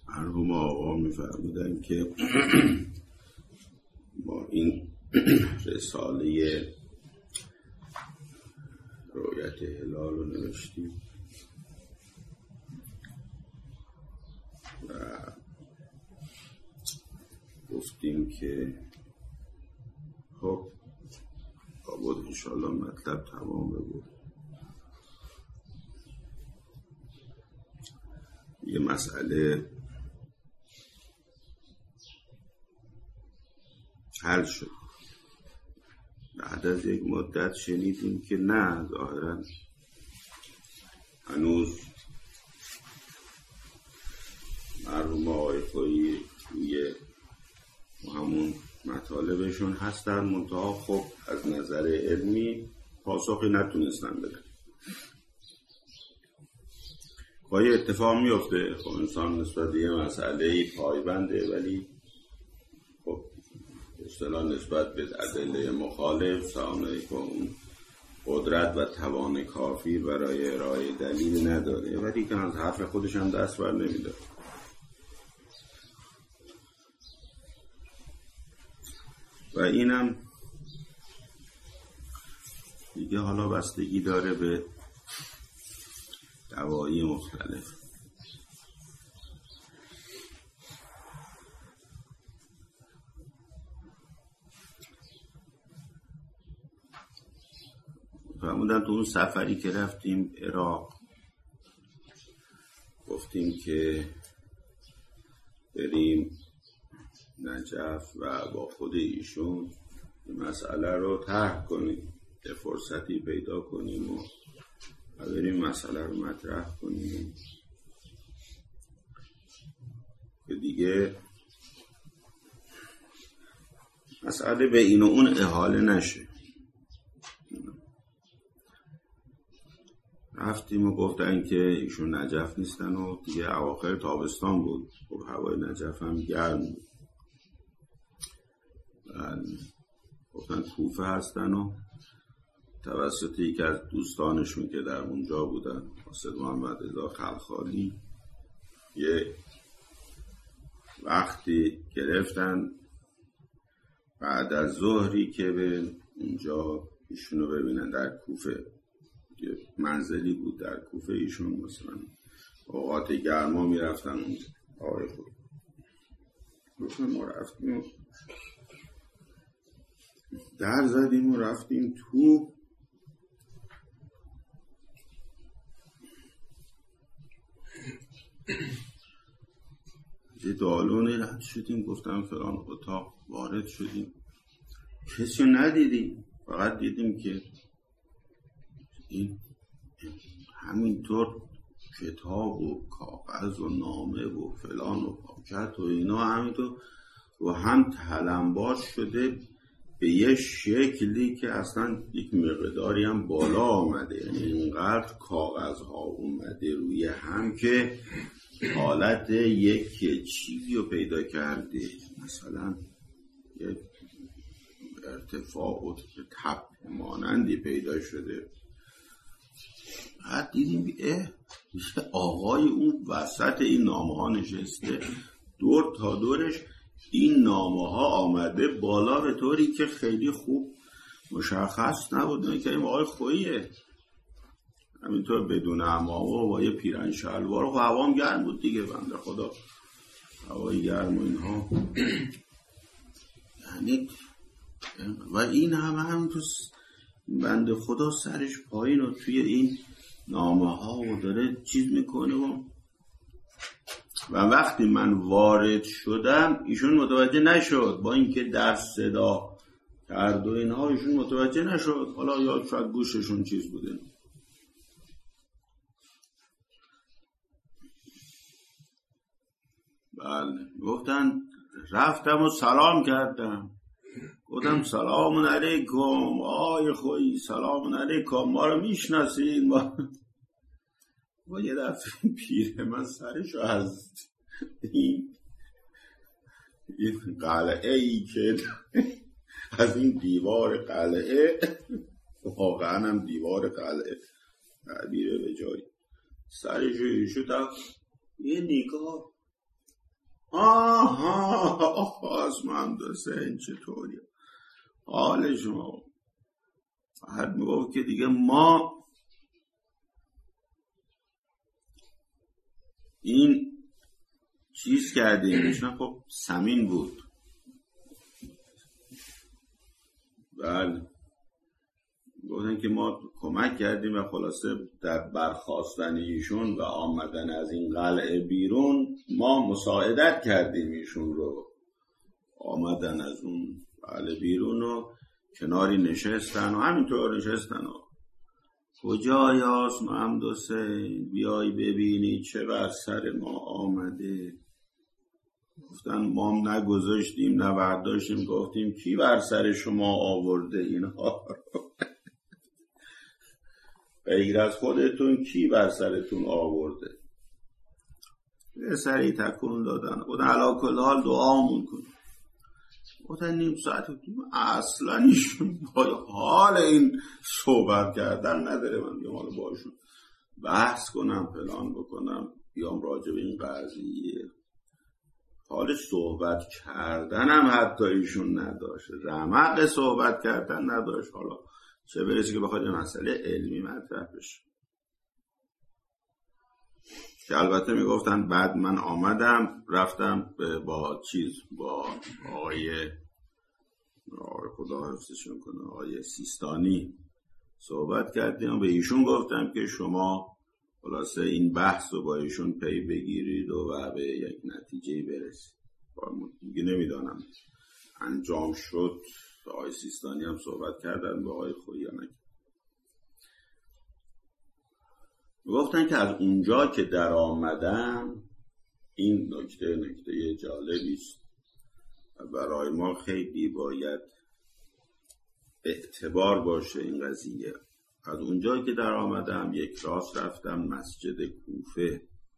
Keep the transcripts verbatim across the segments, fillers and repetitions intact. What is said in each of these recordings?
مرحوم آقا می‌فرمودن که ما این رساله رؤیت هلال رو نوشتیم و گفتیم که خب آباد انشاءالله مطلب تمام بود. یه مسئله حل شد. بعد از یک مدت شنیدیم که نه، ظاهراً هنوز مرحوم آقای خویی توی همون مطالبشون هستن، منتها خب از نظر علمی پاسخی نتونستن بدن. خواهی اتفاق میفته، خب انسان نسبت به یه مسئله پایبنده، ولی خب اصطلاح نسبت به ادله مخالف سامنه که اون قدرت و توان کافی برای ارائه دلیل نداره، ولی که از حرف خودش هم دست بر نمیداره. و اینم دیگه حالا بستگی داره به دعوایی مختلف. فرمودن تو اون سفری که رفتیم عراق، گفتیم که بریم نجف و با خود ایشون مسئله رو طرح کنیم، یه فرصتی پیدا کنیم و بریم مسئله رو مطرح کنیم که دیگه مسئله به این و اون احاله نشه. رفتیم و گفتن که ایشون نجف نیستن و دیگه اواخر تابستان بود، خب هوای نجف هم گرم بود. گفتن کوفه هستن و توسط یکی از دوستانشون که در اونجا بودن، حاسد محمد رضا خلخالی، یه وقتی گرفتن بعد از ظهری که به اونجا ایشونو ببینن در کوفه. یه منزلی بود در کوفه ایشون، مثلا اوقات گرما میرفتن اونجا. آقای خود گفتن ما رفتیم و در زدیم و رفتیم تو. یه دالونی رد شدیم، گفتم فلان اتاق وارد شدیم، کسی رو ندیدیم، فقط دیدیم که این همینطور کتاب و کاغذ و نامه و فلان و پاکت و اینا همینطور و هم تلمبار شده به یه شکلی که اصلا یک مقداری هم بالا آمده، یعنی اینقدر کاغذ ها اومده روی هم که حالت یک چیزی رو پیدا کرده، مثلا یک ارتفاع و تپ مانندی پیدا شده. بعد دیدیم اه آقای اون وسط این نامه ها نشسته، دور تا دورش این نامه ها آمده بالا به طوری که خیلی خوب مشخص نبود که این آقای خوییه. همینطور بدون عمامه و با یه پیرن شلوار و هوام گرم بود دیگه، بنده خدا هوای گرم و اینها. یعنی و این همه هم تو بنده خدا سرش پایین و توی این نامه ها و داره چیز میکنه و و وقتی من وارد شدم ایشون متوجه نشد، با اینکه در صدا کرد و اینها ایشون متوجه نشد. حالا یا شاید گوششون چیز بوده. بله گفتن رفتم و سلام کردم، گفتم سلام علیکم آقای خویی، سلام علیکم، ما رو میشناسین؟ ما با یه دفعه پیر من سرشو از این این قلعه ای که از این دیوار قلعه، واقعا هم دیوار قلعه تعبیره به جایی، سرشو ایشو تا یه نگاه آها اسمم حسین چطوری حال شما؟ بعد میگفت که دیگه ما این چیز کردیم. ایشون خب سمین بود. بله گفتن که ما کمک کردیم و خلاصه در برخاستن ایشون و آمدن از این قلعه بیرون ما مساعدت کردیم ایشون رو. آمدن از اون قلعه بیرون و کناری نشستن و همینطور نشستن و کجای آسم محمد حسین بیای ببینی چه بر سر ما آمده. گفتن ما هم نگذاشتیم نه برداشتیم. گفتیم کی بر سر شما آورده اینها رو؟ غیر از خودتون کی بر سرتون آورده؟ یه سری تکون دادن. گفتن علا کل حال دعامون کن. گفتن نیم ساعت اصلا ایشون حال این صحبت کردن نداره. من بیام حالا باشون بحث کنم پلان بکنم بیام راجع به این قضیه. حال صحبت کردن هم حتی ایشون نداشت. رمق صحبت کردن نداشت. حالا چه برسه که بخواد یه مسئله علمی مطرح بشه. که البته میگفتن بعد من آمدم رفتم با چیز با آقای آقای خدا حفظشون کنه آقای سیستانی صحبت کردیم. به ایشون گفتم که شما خلاصه این بحث رو با ایشون پی بگیرید و, و به یک نتیجه برسید. دیگه نمیدانم انجام شد. آقای سیستانی هم صحبت کردن با آقای خویانک. گفتن که از اونجا که در آمدم این نکته نکته جالبی است و برای ما خیلی باید اعتبار باشه این قضیه. از اونجا که در آمدم یک راست رفتم مسجد کوفه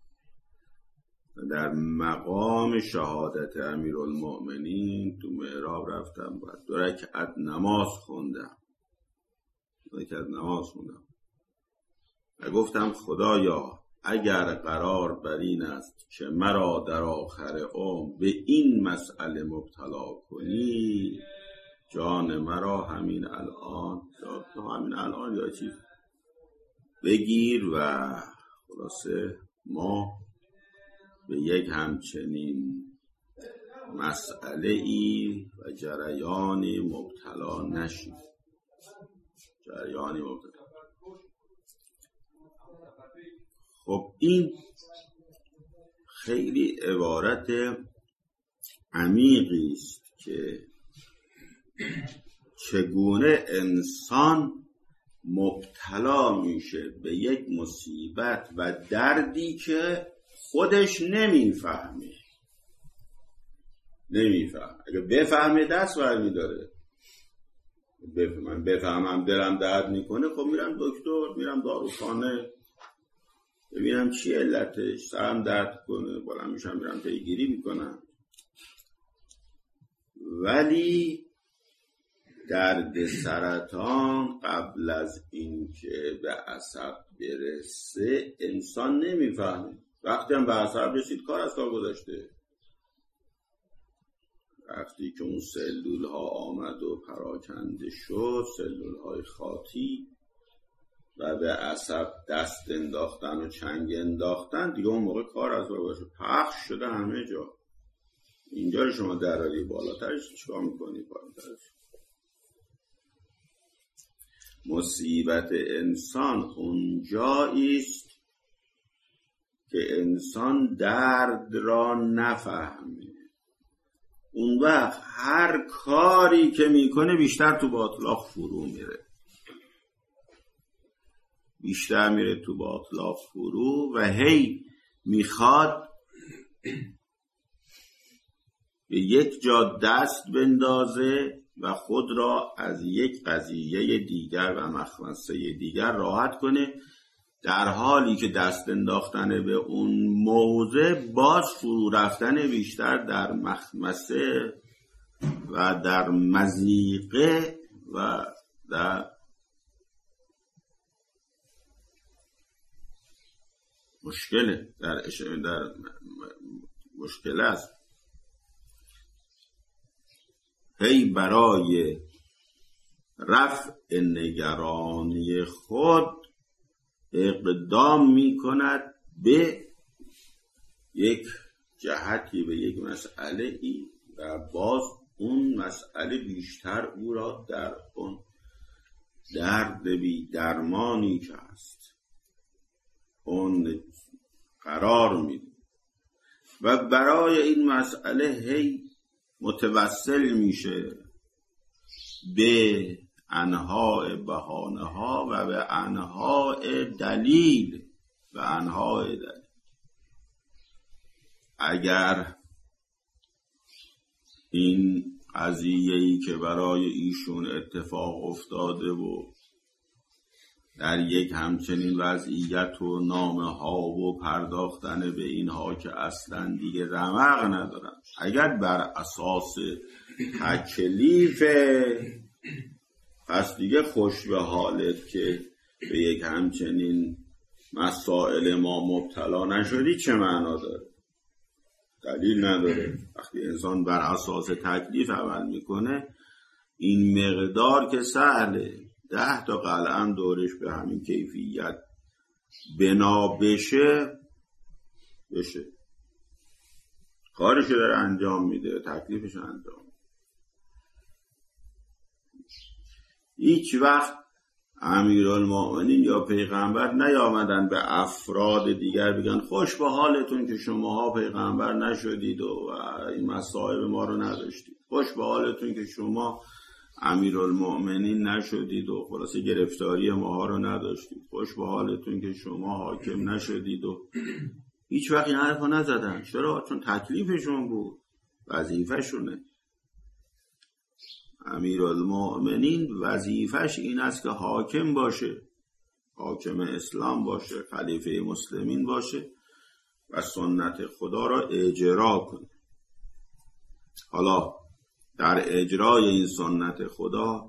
و در مقام شهادت امیرالمؤمنین تو محراب رفتم و دو رکعت نماز خوندم. دو رکعت نماز خوندم و گفتم خدایا اگر قرار بر این است که مرا در آخر عمر به این مسئله مبتلا کنی جان مرا همین الان همین الان یا چیز بگیر و خلاصه ما به یک همچنین مسئله ای و جریانی مبتلا نشیم. جریانی مبتلا. خب این خیلی عبارت عمیقی است که چگونه انسان مبتلا میشه به یک مصیبت و دردی که خودش نمیفهمه. نمیفهم. اگه بفهمه دست برمی داره. من بفهمم دلم درد میکنه خب میرم دکتر، میرم داروخانه ببینم چی علتش. سرم درد کنه بالا میشم میرم پیگیری میکنم. ولی درد سرطان قبل از اینکه به عصب برسه انسان نمیفهمه. وقتی هم به عصب رسید کار از کار گذاشته. وقتی که اون سلول ها آمد و پراکنده شد، سلول های خاطی و به عصب دست انداختن و چنگ انداختن، دیگه اون موقع کار از کار گذاشته. پخش شده همه جا. اینجا شما دراری بالاترش چیکار میکنی؟ بالاترش مصیبت انسان اونجایی است که انسان درد را نفهمه. اون وقت هر کاری که میکنه بیشتر تو باطلاق فرو میره. بیشتر میره تو باطلاق فرو و هی میخواد به یک جا دست بندازه و خود را از یک قضیه دیگر و مخمسه دیگر راحت کنه، در حالی که دست انداختن به اون موضع باز فرو رفتن بیشتر در مخمسه و در مضیقه و در مشکله در, در مشکل است. هی برای رفع نگرانی خود اقدام می کند به یک جهتی، به یک مسئله ای و باز اون مسئله بیشتر او را در اون درد بی درمانی که هست اون قرار میده و برای این مسئله هی متوسل میشه به انواع بهانه ها و به انواع دلیل و انواع دلیل. اگر این قضیه‌ای که برای ایشون اتفاق افتاده و در یک همچنین وضعیت و نامه ها و پرداختن به اینها که اصلا دیگه رمق ندارن، اگر بر اساس تکلیفه، پس دیگه خوش به حالت که به یک همچنین مسائل ما مبتلا نشدی چه معنا داره؟ دلیل نداره. وقتی انسان بر اساس تکلیف عمل میکنه این مقدار که سهله، ده تا قلعه دورش به همین کیفیت بنا بشه بشه کارش داره انجام میده، تکلیفش انجام. هیچ وقت امیرالمومنین یا پیغمبر نیامدن به افراد دیگر بگن خوش به حالتون که شماها پیغمبر نشدید و این مصائب ما رو نداشتید، خوش به حالتون که شما امیرالمومنین نشدید و خلاصه گرفتاری ماها رو نداشتید، خوش به حالتون که شما حاکم نشدید و هیچ وقت این حرف رو نزدن. چرا؟ چون تکلیفشون بود، وظیفه‌شونه. امیرالمومنین وظیفش این است که حاکم باشه، حاکم اسلام باشه، خلیفه مسلمین باشه و سنت خدا را اجرا کنه. حالا در اجرای این سنت خدا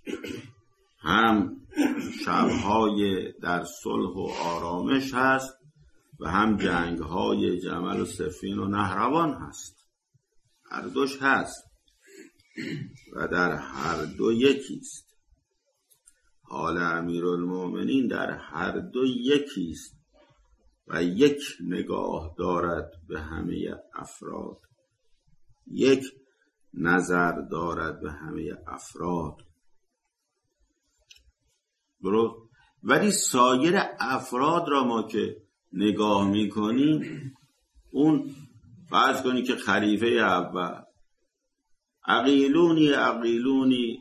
هم شبهای در صلح و آرامش هست و هم جنگهای جمل و صفین و نهروان هست. هر دوش هست و در هر دو یکیست. حال امیرالمومنین در هر دو یکیست و یک نگاه دارد به همه افراد، یک نظر دارد به همه افراد. درست؟ ولی سایر افراد را ما که نگاه میکنیم، اون فرض کنی که خلیفه اول عقیلونی عقیلونی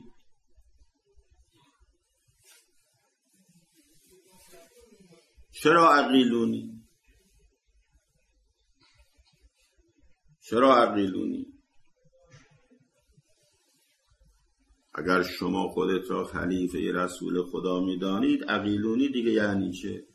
چرا عقیلونی؟ چرا عقیلونی؟ اگر شما خودت را خلیفه رسول خدا میدانید، عقیلونی دیگه یعنی چه؟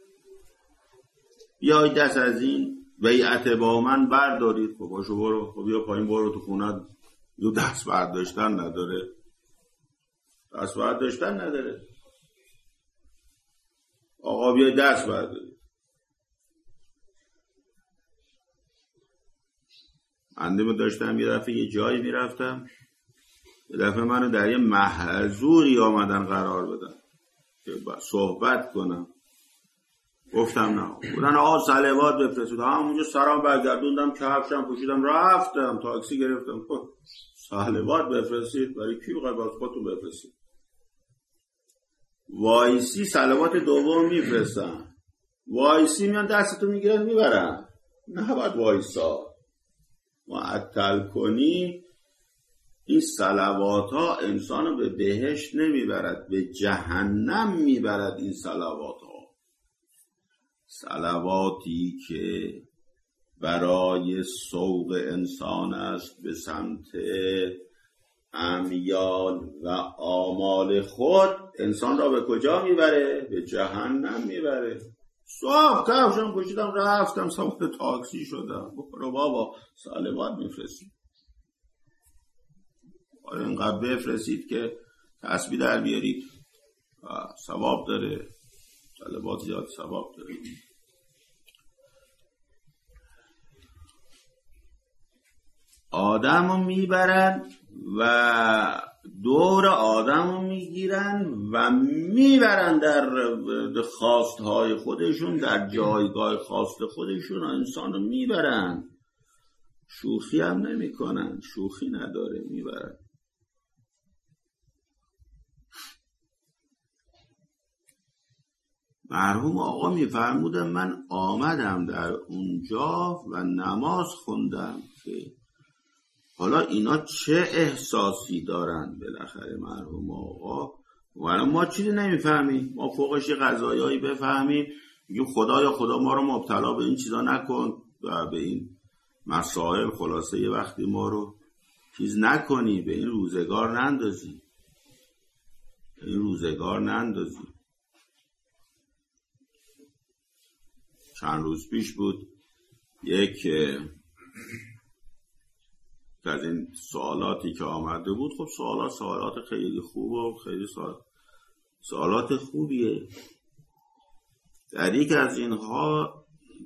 بیایید دست از این بیعت با من بردارید. خب باشو برو، خب بیا پایین برو تو خونت. یو دست برداشتن نداره، دست برداشتن نداره. آقا بیا دست بردارید. اندیمو داشتم یه دفعه یه جایی میرفتم، یه دفعه منو در یه محضوری آمدن قرار بدن که صحبت کنم. گفتم نه. بودن آقا صلوات بفرستید. همونجا سرام برگردوندم، کفشم پوشیدم رفتم، تاکسی گرفتم. صلوات بفرستید برای کی؟ بخوای باز خودتون بفرستید. وایسی صلوات دوم میفرستن، وایسی میان دستتو میگیرن میبرن. نه باید وایسا معطل کنی. این صلوات ها انسانو به بهشت نمیبرد، به جهنم میبرد. این صلوات ها، صلواتی که برای سوق انسان است به سمت امیال و آمال خود، انسان را به کجا میبره؟ به جهنم میبره. صاحب کفشم پوشیدم رفتم، سوار تاکسی شدم. برو بابا صلوات میفرستید. آره اینقدر بفرستید که تسبیح در بیارید، ثواب داره. صلوات زیاد ثواب داره. آدمو میبرن و دور آدم رو میگیرن و میبرن در خواستهای خودشون، در جایگاه خواست خودشون انسان رو میبرن. شوخی هم نمی کنن، شوخی نداره، میبرن. مرحوم آقا میفرمودن من آمدم در اونجا و نماز خوندم که حالا اینا چه احساسی دارن. بالاخره مرحوم آقا و ما چیزی نمیفهمیم، ما فوقش یه قضایایی بفهمیم، میگیم خدایا خدا ما رو مبتلا به این چیزا نکن و به این مسائل خلاصه یه وقتی ما رو چیز نکنی، به این روزگار نندازی، به این روزگار نندازی. چند روز پیش بود یک از این سوالاتی که آمده بود، خب سوالات سوالات خیلی خوب و خیلی سوالات, سوالات خوبیه. در یک از اینها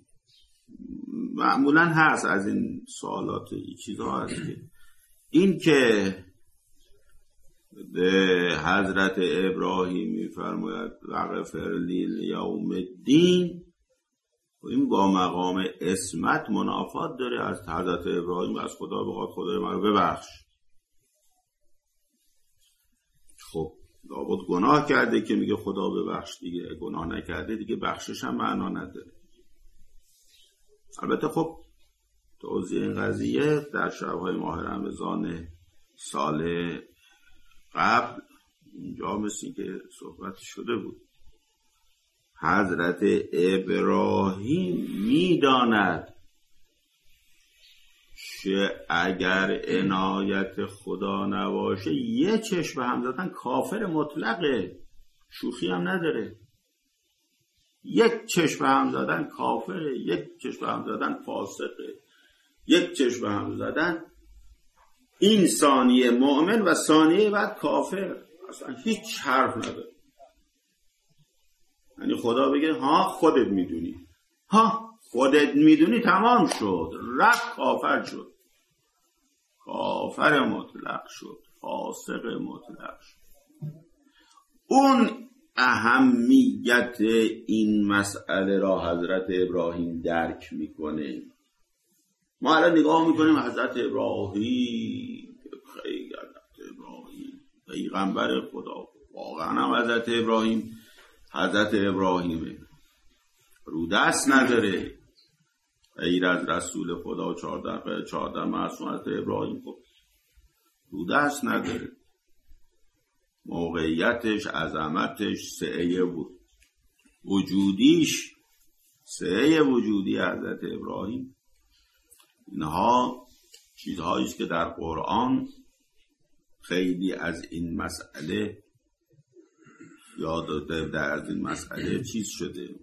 معمولا هست از این سوالات چیزها هست که این که حضرت ابراهیم میفرماید وغفر لی لیوم الدین، این با مقام اسمت منافات داره. از حضرت ابراهیم از خدا بخواد خدای من رو ببخش. خب لابد گناه کرده که میگه خدا ببخش دیگه، گناه نکرده دیگه بخشش هم معنا نداره. البته خب توضیح این قضیه در شب‌های ماه رمضان سال قبل اونجا مثل که صحبت شده بود. حضرت ابراهیم میداند که اگر عنایت خدا نباشه یه چشم هم زدن کافر مطلقه، شوخی هم نداره. یک چشم هم زدن کافره، یک چشم هم زدن فاسقه، یک چشم هم زدن این ثانیه مؤمن و ثانیه بعد کافر، اصلا هیچ حرف نداره. یعنی خدا بگه ها خودت میدونی، ها خودت میدونی، تمام شد، رفت کافر شد، کافر مطلق شد، فاسق مطلق شد. اون اهمیت این مسئله را حضرت ابراهیم درک میکنه. ما الان نگاه میکنیم حضرت ابراهیم، خیلی حضرت ابراهیم پیغمبر خدا، واقعا هم حضرت ابراهیم حضرت ابراهیمه، رو دست نداره غیر از رسول خدا چهارده چهارده معصوم. حضرت ابراهیم خب رو دست نداره، موقعیتش، عظمتش، سعه بود وجودیش، سعه وجودی حضرت ابراهیم، اینها چیزهایی است که در قرآن خیلی از این مسئله یاد داده، در از این مسئله چیز شده،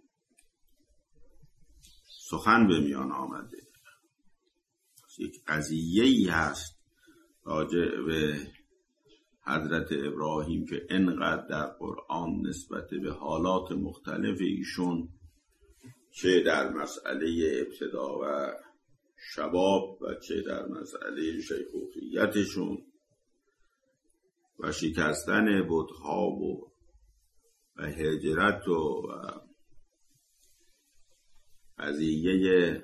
سخن به میان آمده. یک قضیه‌ای هست راجع به حضرت ابراهیم که انقدر در قرآن نسبت به حالات مختلف ایشون، چه در مسئله ابتدا و شباب و چه در مسئله شیخوخیتشون و شکستن بت‌ها و و هجرت و قضیه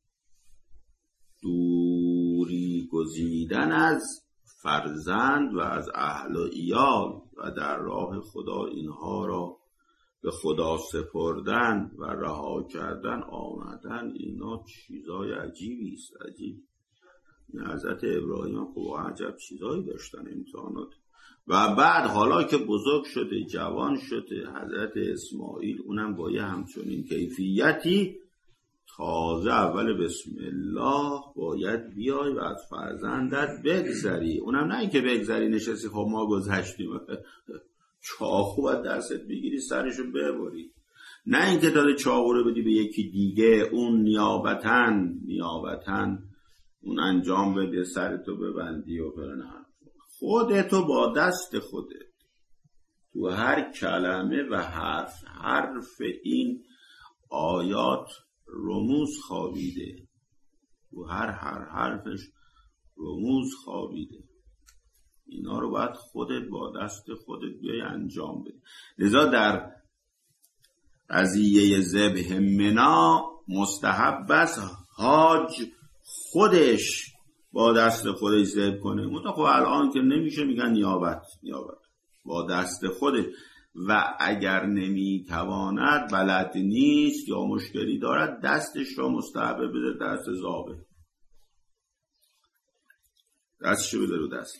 دوری گزیدن از فرزند و از اهل و ایال و در راه خدا اینها را به خدا سپردن و رها کردن آمدن، اینا چیزای عجیبی است. عجیب. حضرت ابراهیم خب عجب چیزایی داشتن، امتحانات. و بعد حالا که بزرگ شده، جوان شده، حضرت اسماعیل اونم با یه همچنین کیفیتی، تازه اول بسم الله باید بیای و از فرزندت بگذری. اونم نه اینکه بگذری نشستی خب ما گذشتیم، چاقو از دستت بگیری سرشو ببری، نه اینکه داره چاقو رو بدی به یکی دیگه، اون نیابتن نیابتن اون انجام بده، سرتو ببندی و برن. خودتو با دست خودت تو هر کلمه و حرف حرف این آیات رموز خوابیده، تو هر هر حرفش رموز خوابیده. اینا رو باید خودت با دست خودت بیای انجام بدی. لذا در قضیه ذبح منا مستحب است حاج خودش با دست خودش ذبح کنه. مطلق الان که نمیشه میگن نیابت نیابت با دست خودش، و اگر نمیتواند بلد نیست یا مشکلی دارد دستش را مستحبه بده دست ذابح، دستشو بده رو دست.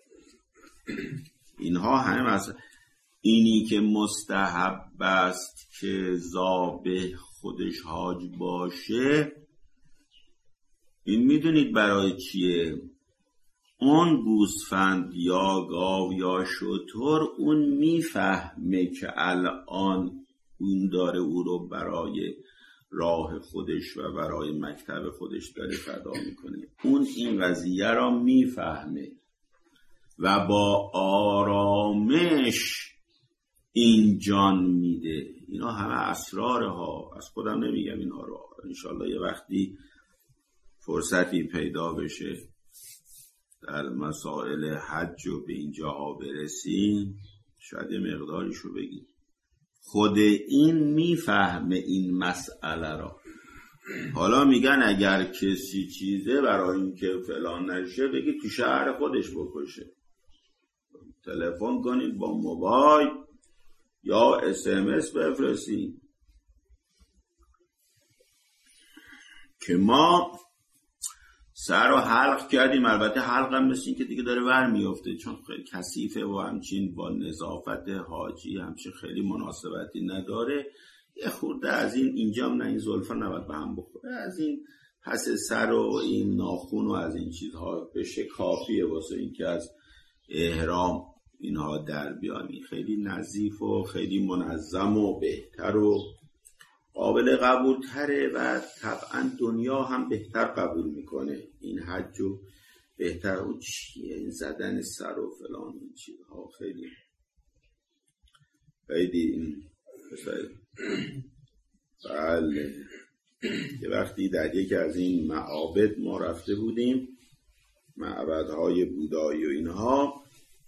اینها همه مثلا اینی که مستحب است که ذابح خودش حاج باشه، این میدونید برای چیه؟ اون گوسفند یا گاو یا شتر اون میفهمه که الان اون داره او رو برای راه خودش و برای مکتب خودش داره فدا میکنه. اون این قضیه را میفهمه و با آرامش این جان میده. اینا همه اسرارها، از خودم نمیگم اینها رو. انشالله یه وقتی فرصتی پیدا بشه در مسائل حج و به اینجاها برسیم شاید یه مقداریشو بگیم. خود این میفهمه این مسئله را. حالا میگن اگر کسی چیزه برای این که فلان نشه بگی تو شهر خودش بکشه، تلفن کنید با موبایل یا اس ام اس بفرستید. که ما سر رو حلق کردیم، البته حلق هم مثل این که دیگه داره ور میفته چون خیلی کثیفه و همچین با نظافت حاجی همچین خیلی مناسبتی نداره. یه خورده از این اینجا نه این زلفا نباید به هم بخوره، از این پس سر و این ناخون و از این چیزها بشه کافیه واسه این که از احرام اینها در بیانی. خیلی نظیف و خیلی منظم و بهتر و قابل قبول تره و طبعا دنیا هم بهتر قبول میکنه این حج و بهتر. و چیه این زدن سر و فلان این چیزها خیلی خیلی این بله. یه وقتی در یکی از این معابد ما رفته بودیم، معبدهای بودایی و اینها،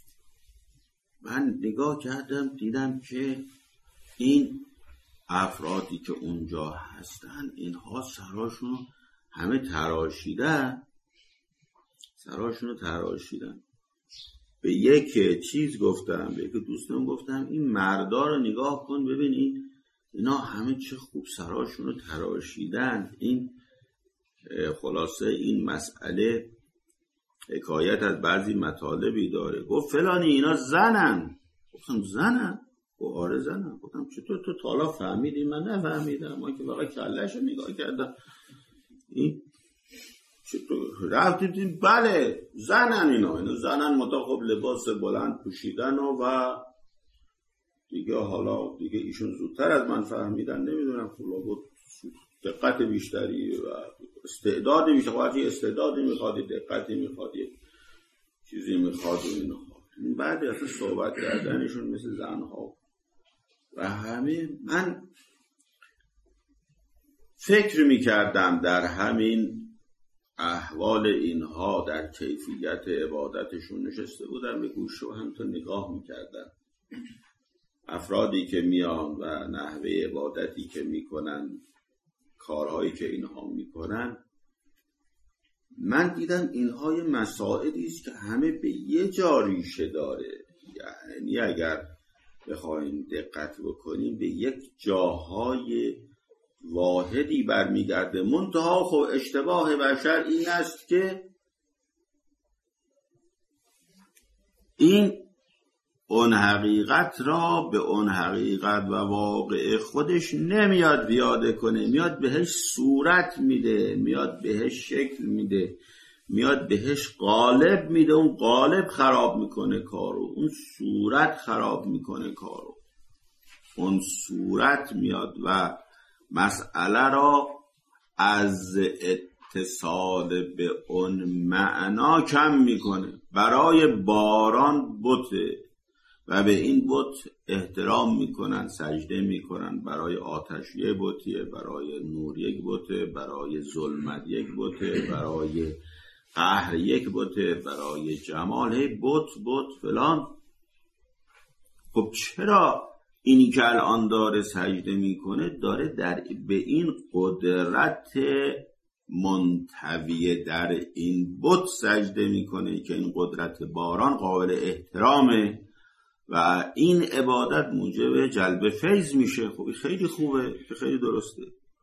من نگاه کردم دیدم که این افرادی که اونجا هستن اینها سراشونو همه تراشیدن، سراشونو تراشیدن. به یک چیز گفتم، به یک دوستم گفتم این مردا رو نگاه کن ببین این اینا همه چه خوب سراشونو تراشیدن. این خلاصه این مسئله حکایت از بعضی مطالبی داره. گفت فلانی اینا زنن. گفتم زنن؟ گفت آره زنن. گفتم چطور تو تا حالا فهمیدی؟ من نفهمیدم، ما که فقط کلهشو نگاه کردم. این چطور رفتید؟ بله زنن اینا اینا زنن متا خب لباس بلند پوشیدن و, و دیگه حالا دیگه ایشون زودتر از من فهمیدن، نمیدونم خلا بود دقت بیشتری و استعدادی بیشتر، خواهدی استعدادی میخوادی دقتی میخوادی چیزی میخواد و اینا. بعد اصلا صحبت کردنشون مثل زنها و همه. من فکر میکردم در همین احوال اینها در کیفیت عبادتشون نشسته بودم به گوشه و هم تا نگاه میکردم افرادی که میان و نحوه عبادتی که میکنن، کارهایی که اینها میکنن. من دیدم اینها یه مسائلی است که همه به یه جا ریشه داره. یعنی اگر بخوایم دقت بکنیم به یک جاهای واحدی برمیگرده. منتها خب اشتباه بشر این است که این اون حقیقت را به اون حقیقت و واقع خودش نمیاد بیاده کنه، میاد بهش صورت میده، میاد بهش شکل میده، میاد بهش قالب میده. اون قالب خراب میکنه کارو، اون صورت خراب میکنه کارو. اون صورت میاد و مسئله را از اتصال به اون معنا کم میکنه. برای باران بته و به این بت احترام میکنن، سجده میکنن. برای آتش یک بتیه، برای نور یک بته، برای ظلمت یک بته، برای قهر یک بت، برای جمال هی بت بت فلان. خب چرا اینی که الان داره سجده میکنه داره در به این قدرت منطوی در این بت سجده میکنه که این قدرت باران قابل احترامه و این عبادت موجب جلب فیض میشه. خب خیلی خوبه، خیلی درسته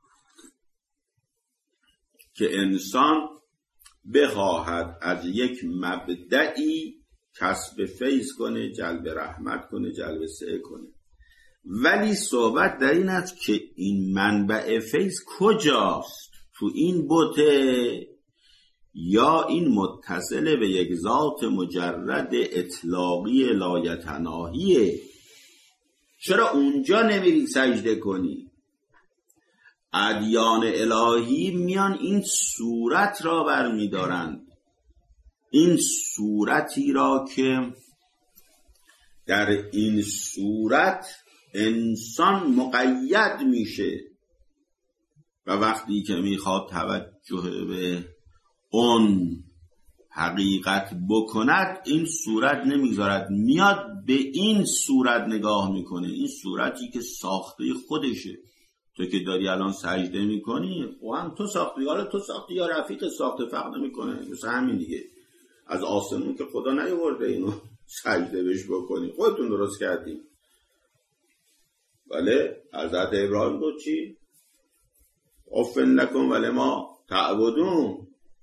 که انسان بخواهد از یک مبدعی کسب فیض کنه، جلب رحمت کنه، جلب سعه کنه. ولی صحبت در این است که این منبع فیض کجاست؟ تو این بته یا این متصل به یک ذات مجرد اطلاقی لایتناهیه؟ چرا اونجا نمیری سجده کنی؟ ادیان الهی میان این صورت را برمیدارند، این صورتی را که در این صورت انسان مقید میشه و وقتی که میخواد توجه به اون حقیقت بکند این صورت نمیگذارد، میاد به این صورت نگاه میکنه، این صورتی که ساخته خودشه. تو که داری الان سجده میکنی و هم تو ساختی، حالا تو ساختی یا رفیق ساخته، فرق نمیکنه، مثل همین دیگه. از آسمون که خدا نیاورده اینو سجده بهش بکنی، خودتون درست کردی. بله حضرت ابراهیم گفت چی؟ افن لکم ولما تعبدون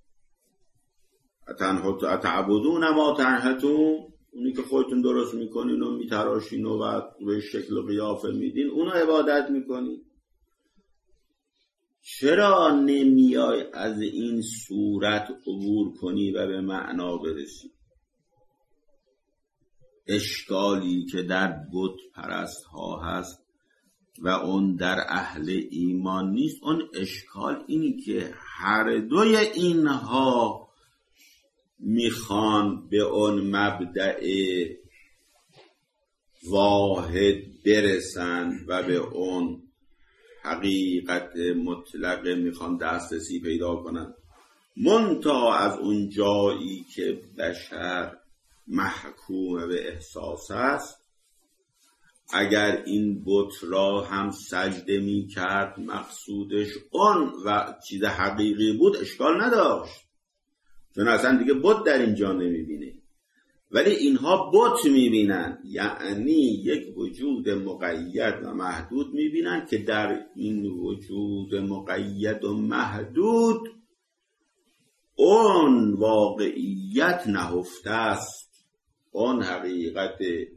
اتعبدون ما تنحتون، اونی که خودتون درست میکنین و میتراشین و بعد به شکل و قیافه میدین اونو عبادت میکنین. چرا نمیای از این صورت عبور کنی و به معنا برسی؟ اشکالی که در بت پرست ها هست و اون در اهل ایمان نیست، اون اشکال اینی که هر دوی اینها میخوان به اون مبدأ واحد برسن و به اون حقیقت مطلق میخوان دسترسی پیدا کنن، منتها از اون جایی که بشر محکوم به احساس است، اگر این بت را هم سجده می کرد مقصودش اون و چیز حقیقی بود اشکال نداشت، چون اصلا دیگه بت در اینجا نمی بینه. ولی اینها بت می بینن، یعنی یک وجود مقید و محدود می بینن که در این وجود مقید و محدود اون واقعیت نهفته است، اون حقیقت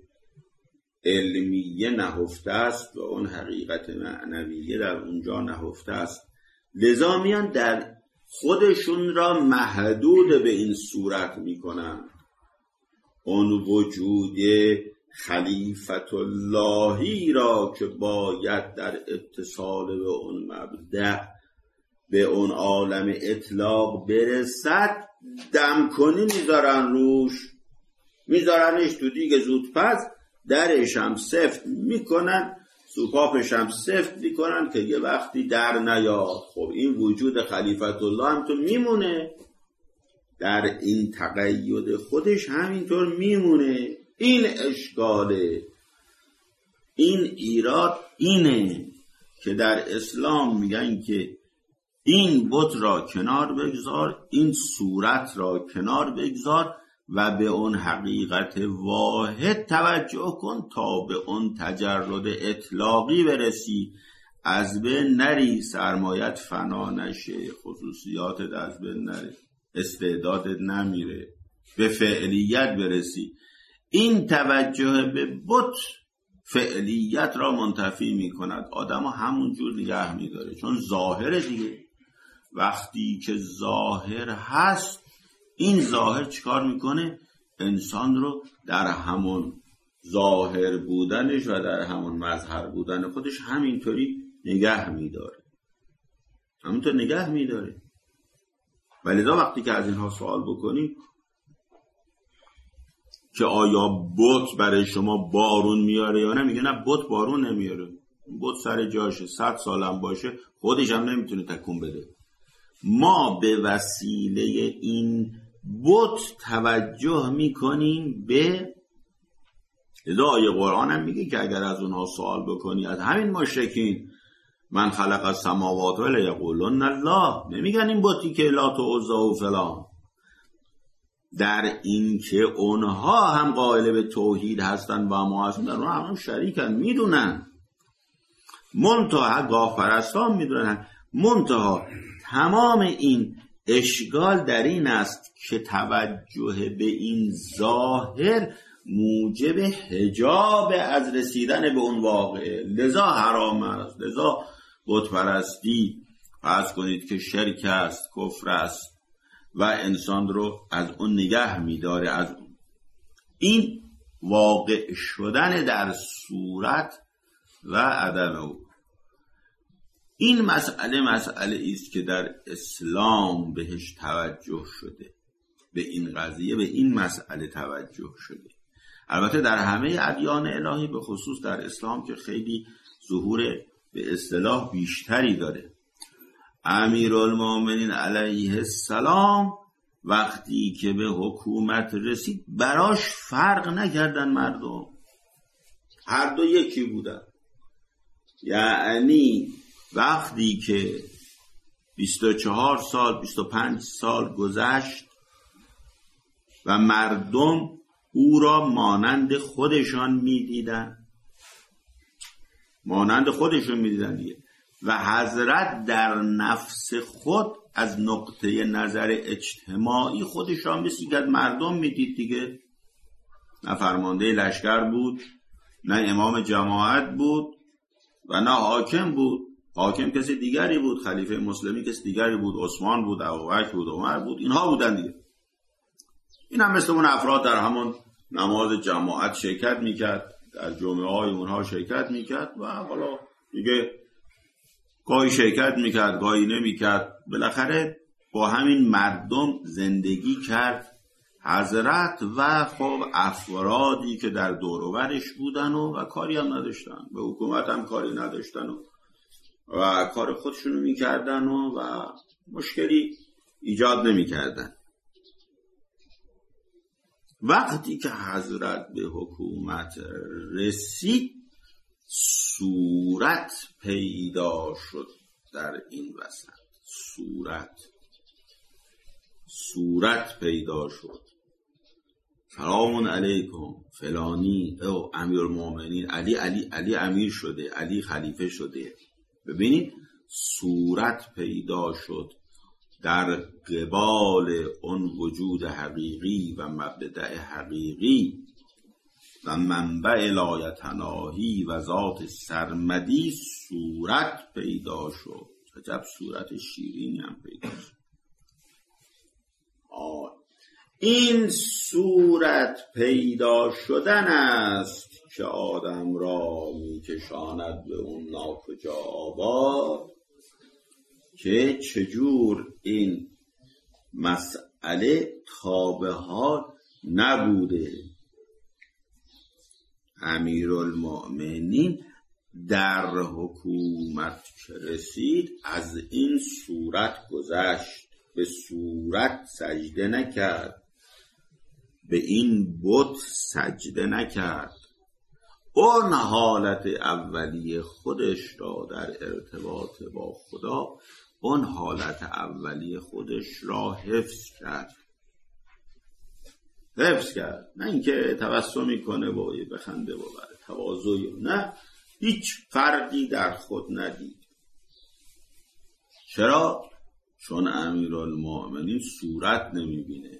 علمیه نهفته است و اون حقیقت معنویه در اونجا نهفته است. لذا میان در خودشون را محدود به این صورت میکنن. اون وجود خلیفت اللهی را که باید در اتصال به اون مبدأ به اون عالم اطلاق برسد دم کنی میذارن روش، میذارنش تو دیگه زود پس درش هم سفت میکنن، سوپاپش هم سفت میکنن که یه وقتی در نیاد. خب این وجود خلیفت الله هم تو میمونه، در این تقید خودش همینطور میمونه. این اشکاله، این ایراد اینه که در اسلام میگن که این بت را کنار بگذار، این صورت را کنار بگذار و به اون حقیقت واحد توجه کن تا به اون تجرد اطلاقی برسی. از بین نری، سرمایت فنا نشه، خصوصیاتت از بین نره، استعدادت نمیره، به فعلیت برسی. این توجه به بت فعلیت را منتفی میکند، آدم ها همون جور نگه میداره، چون ظاهر دیگه. وقتی که ظاهر هست، این ظاهر چیکار میکنه؟ انسان رو در همون ظاهر بودنش و در همون مظهر بودن خودش همینطوری نگه میداره، همونطور نگه میداره. ولذا وقتی که از اینها سوال بکنی که آیا بت برای شما بارون میاره یا نه، میگه نه، بت بارون نمیاره، بت سر جاشه، صد سالم باشه خودش هم نمیتونه تکون بده. ما به وسیله این بت توجه میکنیم به ادعای قرآن هم میگه که اگر از اونها سوال بکنی از همین مشرکین من خلق السماوات والارض یقولون الله، نمیگن این بتی که لات و عزی و فلان، در این که اونها هم قائل به توحید هستن و ما هستن، در اونها هم شریکن، میدونن، منتها گاه پرستان میدونن، منتها تمام این اشکال در این است که توجه به این ظاهر موجب حجاب از رسیدن به اون واقعه، لذا حرام است، لذا بت پرستی فرض کنید که شرک است، کفر است و انسان رو از اون نگه میداره. از اون این واقع شدن در صورت و عدم او، این مسئله مسئله است که در اسلام بهش توجه شده، به این قضیه، به این مسئله توجه شده. البته در همه ادیان الهی، به خصوص در اسلام که خیلی ظهور به اصطلاح بیشتری داره. امیرالمومنین علیه السلام وقتی که به حکومت رسید براش فرق نکردن مردم، هر دو یکی بودن. یعنی وقتی که بیست و چهار سال بیست و پنج سال گذشت و مردم او را مانند خودشان میدیدن، مانند خودشون میدیدن دیگه، و حضرت در نفس خود از نقطه نظر اجتماعی خودش را مثل که مردم میدید دیگه. نه فرمانده لشکر بود، نه امام جماعت بود و نه حاکم بود. حاکم کسی دیگری بود، خلیفه مسلمی کسی دیگری بود، عثمان بود، ابوبکر بود، عمر بود، اینها بودن دیگه. این هم مثل اون افراد در همون نماز جماعت شرکت میکرد، در جمعه های اونها شرکت میکرد و حالا دیگه گاهی شرکت میکرد گاهی نمیکرد، بالاخره با همین مردم زندگی کرد حضرت و خب افرادی که در دور و برش بودن و, و کاری هم نداشتن، به حکومت هم کاری نداشتن و, و کار خودشونو میکردن و, و مشکلی ایجاد نمیکردن. وقتی که حضرت به حکومت رسید صورت پیدا شد در این وسط، صورت صورت پیدا شد. سلام علیکم فلانی او امیرالمومنین، علی علی علی امیر شده، علی خلیفه شده. ببینید صورت پیدا شد در قبال اون وجود حقیقی و مبدأ حقیقی و منبع لایتناهی و ذات سرمدی صورت پیدا شد. عجب صورت شیرینی هم پیدا شد. آه. این صورت پیدا شدن است که آدم را میکشاند به اون ناکجا آباد که چجور این مسئله تا به حال نبوده. امیرالمؤمنین در حکومت که رسید از این صورت گذشت، به صورت سجده نکرد، به این بت سجده نکرد، اون حالت اولیه خودش را در ارتباط با خدا، اون حالت اولیه خودش را حفظ کرد حفظ کرد نه اینکه تبسمی کنه و بخنده و بره تواضعی، نه، هیچ فرقی در خود ندید. چرا؟ چون امیرالمؤمنین صورت نمیبینه،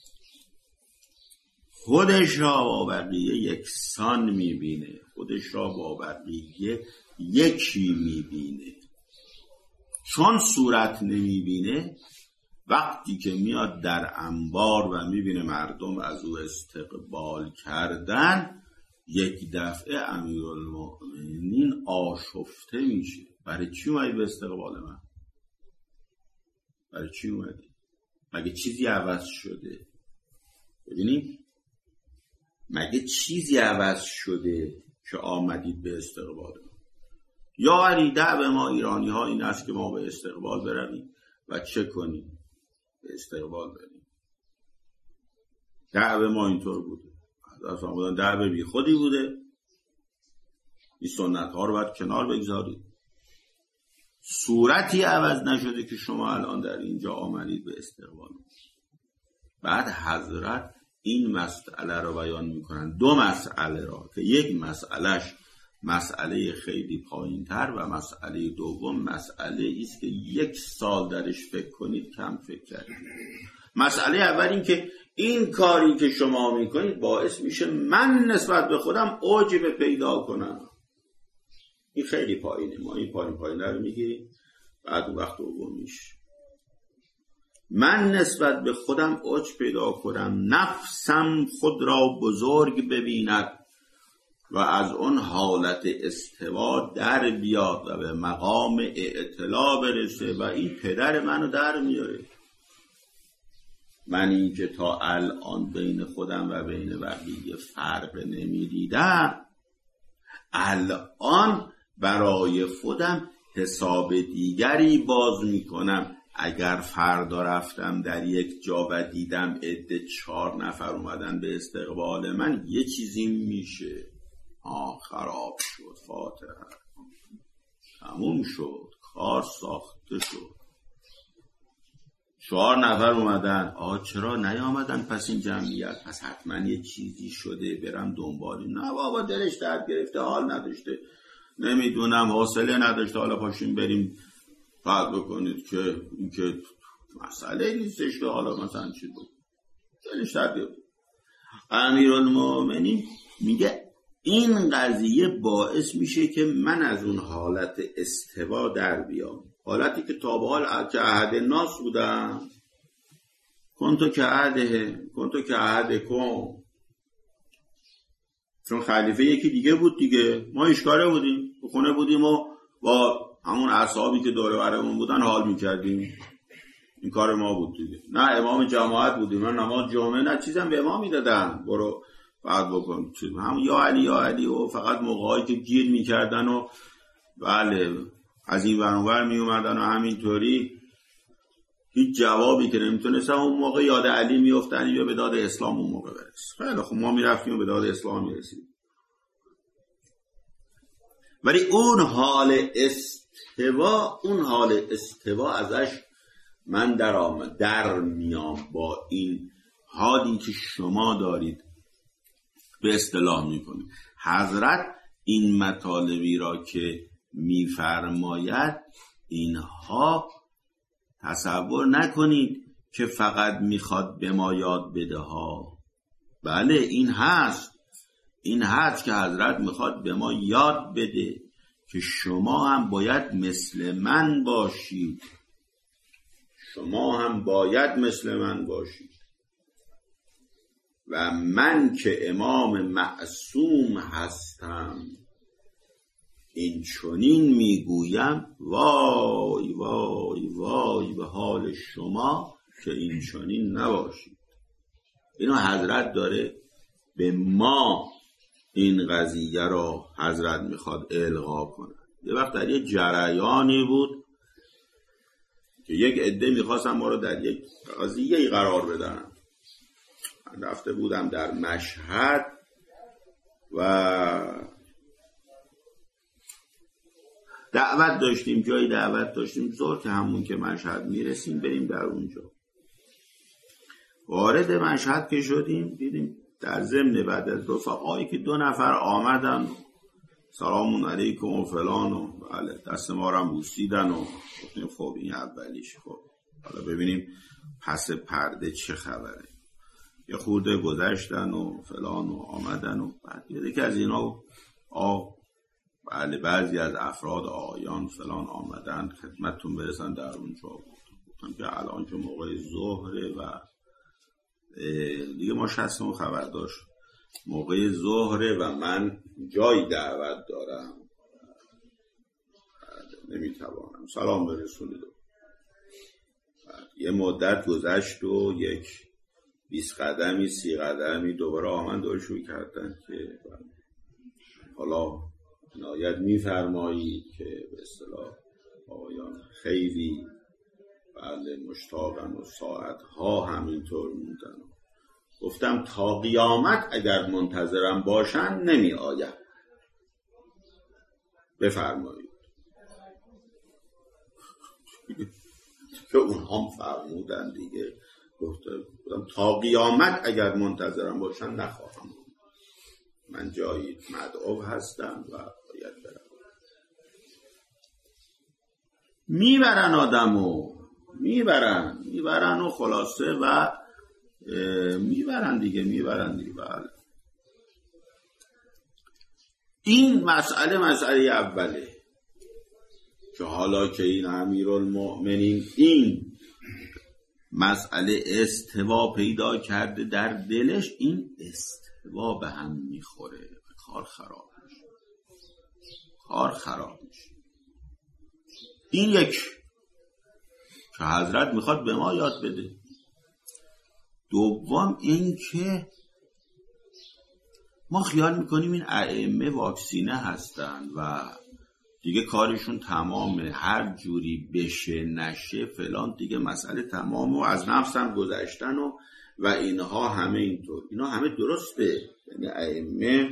خودش را با بقیه یکسان میبینه، خودش را با بقیه یکی میبینه. چون صورت نمیبینه، وقتی که میاد در انبار و میبینه مردم از او استقبال کردن، یک دفعه امیرالمؤمنین آشفته میشه. برای چی اومدی به استقبال من؟ برای چی اومدی؟ مگه چیزی عوض شده؟ ببینید، مگه چیزی عوض شده که آمدید به استقبال ما؟ یا علی دعو ما ایرانی ها این است که ما به استقبال برویم؟ و چه کنیم؟ به استقبال بریم. دعوه ما اینطور بوده، اصلا بودن دعوه بی خودی بوده. این سنت ها رو باید کنار بگذارید. صورتی عوض نشده که شما الان در اینجا آمدید به استقبال. بعد حضرت این مسئله رو بیان میکنن، دو مسئله را که یک مسئلهش مسئله خیلی پایین تر و مسئله دوم مسئله ایست که یک سال درش فکر کنید کم فکر کردید. مسئله اول این که این کاری که شما میکنید باعث میشه من نسبت به خودم عجب پیدا کنم. این خیلی پایینه، ما این پایین پایین رو میگیریم. بعد وقت دومیش من نسبت به خودم عجب پیدا کنم، نفسم خود را بزرگ ببیند و از اون حالت استوا در بیاد و به مقام اعتلا برسه و این پدر منو در میاره. من این که تا الان بین خودم و بین بقیه فرق نمیدیدم، الان برای خودم حساب دیگری باز میکنم. اگر فردا رفتم در یک جا و دیدم عده چهار نفر اومدن به استقبال من، یه چیزی میشه، آه خراب شد، فاتحه تموم شد، کار ساخته شد. چهار نفر اومدن، آه چرا نیامدن پس این جمعیت؟ پس حتما یه چیزی شده، برم دنبالی. نه بابا دلش درد گرفته، حال نداشته، نمیدونم حوصله نداشته، حالا پاشیم بریم فرض بکنید که این که مسئله نیستش که حالا مثلا چی بود، دلش درد گرفته. امیرالمومنین میگه این قضیه باعث میشه که من از اون حالت استوا در بیام، حالتی که تا به حال که عهد ناس بودم، کنتو که عهده کنتو که عهده کن، چون خلیفه یکی دیگه بود دیگه، ما اشکاره بودیم، تو خونه بودیم و با همون اصحابی که دوره برمون بودن حال میکردیم. این کار ما بود دیگه. نه امام جماعت بودیم، نه نماز جمعه، نه چیزم به امام میدادن برو بعد بکن چیز، هم یا علی یا علی و فقط موقعی که گیر میکردن و بله از این ور اون ور میومدن و همینطوری هیچ جوابی که نمیتونستن اون موقع یاد علی میافتن یا به داد اسلام اون موقع برس. خیلی خب ما میرفتیم و به داد اسلام میرسیم. ولی اون حال استوا، اون حال استوا ازش من در آمد در میام با این حالی که شما دارید به اصطلاح میکنید. حضرت این مطالبی را که میفرماید، اینها تصور نکنید که فقط میخواد به ما یاد بده ها. بله این هست، این هست که حضرت میخواد به ما یاد بده که شما هم باید مثل من باشید، شما هم باید مثل من باشید. و من که امام معصوم هستم این چنین میگویم، وای وای وای به حال شما که این چنین نباشید. اینو حضرت داره به ما این قضیه رو حضرت میخواد القا کنه. یه وقت در یک جریانی بود که یک عده میخواستن ما رو در یک قضیه قرار بدن. من رفته بودم در مشهد و دعوت داشتیم، جای دعوت داشتیم، زور که همون که مشهد میرسیم بریم در اونجا. وارد مشهد که شدیم دیدیم در ضمن بعد از رفقایی که دو نفر آمدن سلام علیکم و فلان و بله دست ما رو هم بوسیدن و گفتیم خب این اولیش، خب حالا ببینیم پس پرده چه خبره. یه خورده گذشتن و فلان و آمدن و بعد یکی از اینا آه بله بعضی از افراد آیان فلان آمدن خدمتتون برسن در اونجا. گفتم که الان که موقع ظهره و دیگه ما شخصمون خبر داشت موقع ظهره و من جای دعوت دارم نمیتوانم سلام برسونید. یه مدت گذشت و یک بیست قدمی سی قدمی دوباره آمد و شروع کردن که حالا عنایت میفرمایید که به اصطلاح آقایان خیلی بله مشتاقم و ساعتها همینطور موندن. گفتم تا قیامت اگر منتظرم باشن نمی آید. بفرمایید که اونها هم فرمودن دیگه. گفتم تا قیامت اگر منتظرم باشن نخواهم. من جایی مدعو هستم و باید برم. میبرن آدمو میبرن میبرن و خلاصه و میبرن دیگه میبرن دیگه. بله این مسئله مسئله اوله که حالا که این امیرالمؤمنین این مسئله استوا پیدا کرده در دلش، این استوا به هم میخوره، کار خراب میشه کار خراب میشه. این یک که حضرت میخواد به ما یاد بده. دوم این که ما خیال میکنیم این ائمه واکسینه هستن و دیگه کارشون تمامه، هر جوری بشه نشه فلان دیگه مسئله تمامه و از نفس هم گذشتن و و اینها همه اینطور. اینا همه درسته، یعنی ائمه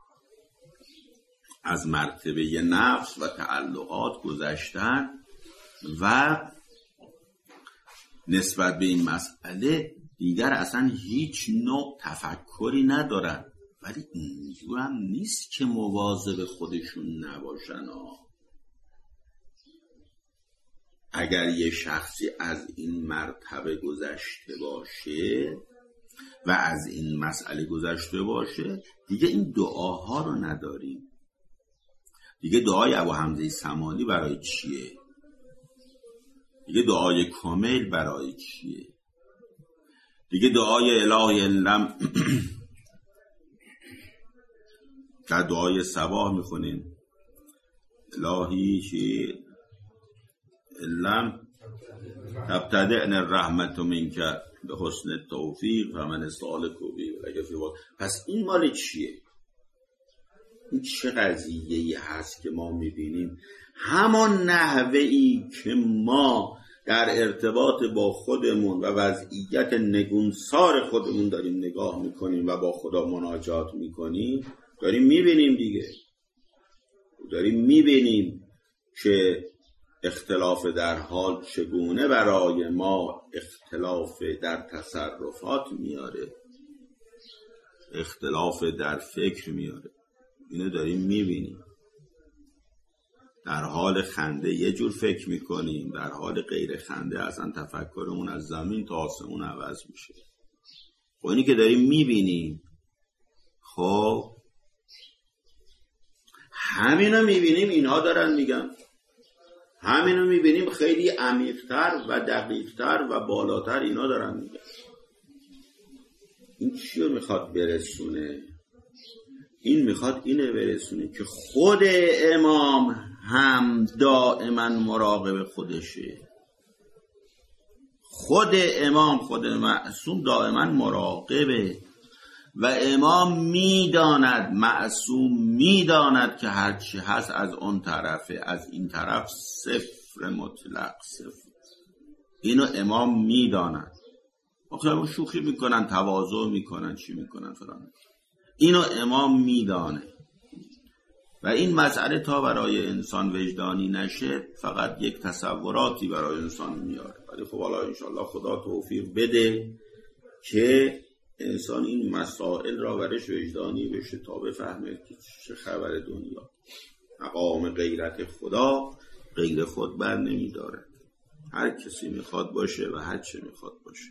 از مرتبه نفس و تعلقات گذشتن و نسبت به این مسئله دیگر اصلا هیچ نوع تفکری ندارن. ولی اینجور هم نیست که مواظب خودشون نباشن ها. اگر یه شخصی از این مرتبه گذشته باشه و از این مسئله گذشته باشه دیگه این دعاها رو نداریم دیگه. دعای ابو حمزه سمانی برای چیه؟ دیگه دعای کامل برای چیه؟ دیگه دعای الهی لم در دعای صباح میخونیم الهی چی لم تبتدئن الرحمت منک به حسن توفیق و من سالک و بی. پس این مال چیه؟ این چه قضیه‌ای هست که ما میبینیم همان نحوه‌ای که ما در ارتباط با خودمون و وضعیت نگونسار خودمون داریم نگاه میکنیم و با خدا مناجات میکنیم، داریم میبینیم دیگه. داریم میبینیم که اختلاف در حال چگونه برای ما اختلاف در تصرفات میاره، اختلاف در فکر میاره. اینو داریم میبینیم. در حال خنده یه جور فکر میکنیم، در حال غیر خنده اصلا تفکرمون از زمین تا آسمون عوض میشه. خب اینی که داریم میبینیم. خب همینو میبینیم اینها دارن میگن، همینو میبینیم خیلی عمیق‌تر و دقیق‌تر و بالاتر اینا دارن میگن. این چیو میخواد برسونه؟ این میخواد اینه برسونه که خود امام هم دائما مراقب خودشه. خود امام، خود معصوم دائما مراقبه و امام میداند، معصوم میداند که هرچی هست از اون طرفه، از این طرف صفر مطلق صفر. اینو امام میداند. آخه شوخی میکنن، تواضع میکنن، چی میکنن فلان. اینو امام میدانه و این مسئله تا برای انسان وجدانی نشه فقط یک تصوراتی برای انسان میاره. ولی خب حالا انشالله خدا توفیق بده که انسان این مسائل را برش وجدانی بشه تا بفهمه که چه خبر دنیا. مقام غیرت خدا غیر خود بر نمی داره. هر کسی میخواد باشه و هر چه میخواد باشه.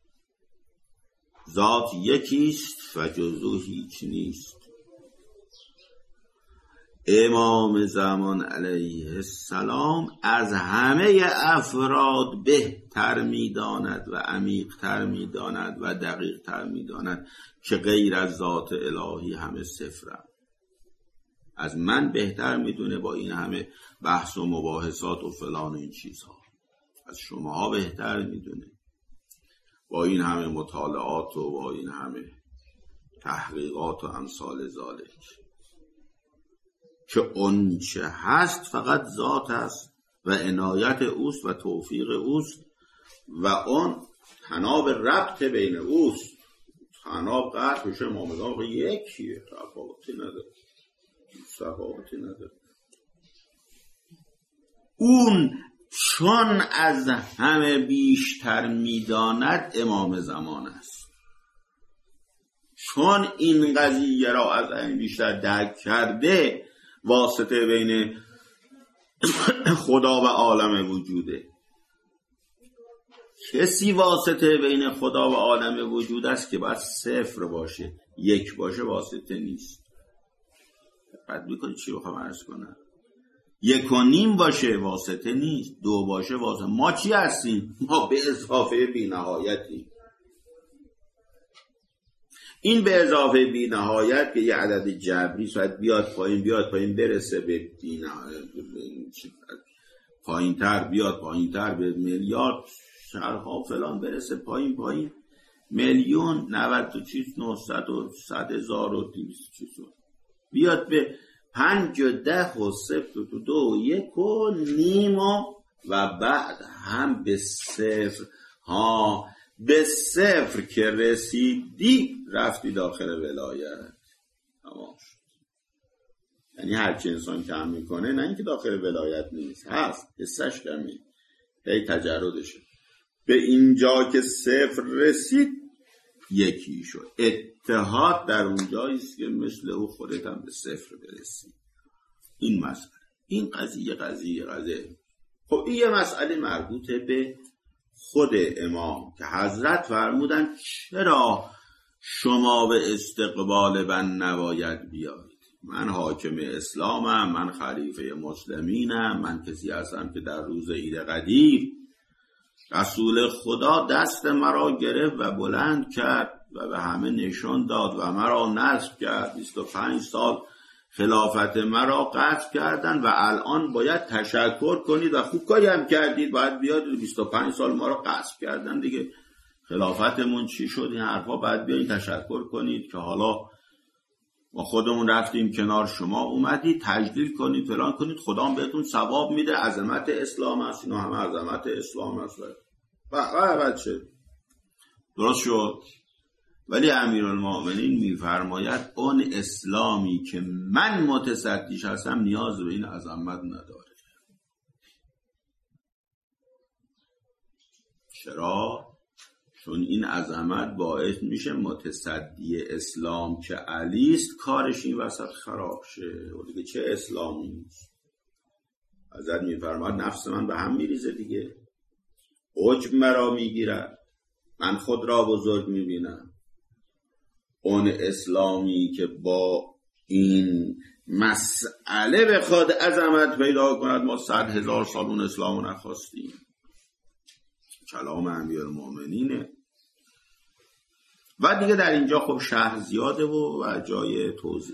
ذات یکیست و جزو هیچ نیست. امام زمان علیه السلام از همه افراد بهتر میداند و عمیق‌تر میداند و دقیق‌تر میداند که غیر از ذات الهی همه صفرند. از من بهتر میدونه با این همه بحث و مباحثات و فلان و این چیزها. از شماها بهتر میدونه با این همه مطالعات و با این همه تحقیقات و امثال ذالک که اون چه هست فقط ذات است و عنایت اوست و توفیق اوست و اون تناب ربط بین اوست. تناب قطع بشه معاملات یکیه، تفاوتی نداره، تفاوتی نداره. اون چون از همه بیشتر میداند امام زمان است، چون این قضیه را از همه بیشتر درک کرده، واسطه بین خدا و عالم وجوده. کسی واسطه بین خدا و عالم وجود است که باید صفر باشه، یک باشه واسطه نیست. بعد میکنی چی بخوام عرض کنم؟ یک و نیم باشه واسطه نیست، دو باشه واسطه. ما چی هستیم؟ ما به اضافه بی نهایتیم. این به اضافه بی نهایت که یه عدد جبری باید بیاد پایین بیاد پایین برسه به بی نهایت، پایین تر بیاد پایین تر به میلیارد شرها فلان برسه پایین پایین میلیون نود و چیز نهصد و صد هزار و دویست چیز بیاد به پنج و ده و صفر و دو و یک و نیم و بعد هم به صفر. ها به صفر که رسیدی رفتی داخل ولایت، تمام شد. یعنی هرچی انسان کم میکنه، نه اینکه داخل ولایت نیست، هست، حسش کمی، هی تجردشه. به اینجا که صفر رسید یکی شد. اتحاد در اونجاییست که مثل او خودت هم به صفر برسی. این مسئله، این قضیه قضیه قضیه خب این یه مسئله مربوطه به خود امام که حضرت فرمودن چرا شما به استقبال من نباید بیایید؟ من حاکم اسلامم، من خلیفه مسلمینم، من کسی هستم که در روز عید قدیر رسول خدا دست مرا گرفت و بلند کرد و به همه نشان داد و مرا نصب کرد. بیست و پنج سال خلافت مرا قطع کردن و الان باید تشکر کنید و خوب کاری هم کردید، باید بیاد بیست و پنج سال ما را قطع کردن دیگه، خلافتمون چی شد؟ این حرفا باید بیایید تشکر کنید که حالا ما خودمون رفتیم کنار شما اومدید، تجلیل کنید فلان کنید، خدا هم بهتون ثواب میده. عظمت اسلام است، اینا همه عظمت اسلام است. و بچه درست شد. ولی امیرالمومنین میفرماید اون اسلامی که من متصدیش هستم نیاز به این عظمت نداره. چرا؟ چون این عظمت باعث میشه متصدی اسلام که علیست کارش این وسط خراب شه. و دیگه چه اسلامی نیست؟ حضرت میفرماید نفس من به هم میریزه دیگه، عجب مرا میگیرد، من خود را بزرگ میبینم. اون اسلامی که با این مسئله بخواد عظمت پیدا کند، ما صد هزار سال اون اسلامو نخواستیم. کلام امیرالمومنینه. و دیگه در اینجا خب شرح زیاده و, و جای توضیح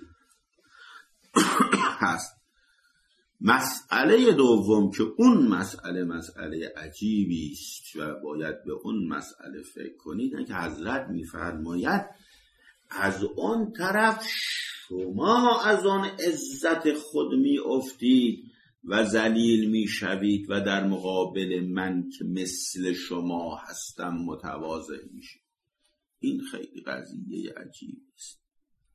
هست. مسئله دوم که اون مسئله مسئله عجیبی است و باید به اون مسئله فکر کنید، اینه که حضرت میفرماید از اون طرف شما از اون عزت خود می افتید و ذلیل می شوید و در مقابل من که مثل شما هستم متواضع می شید. این خیلی قضیه عجیبی است.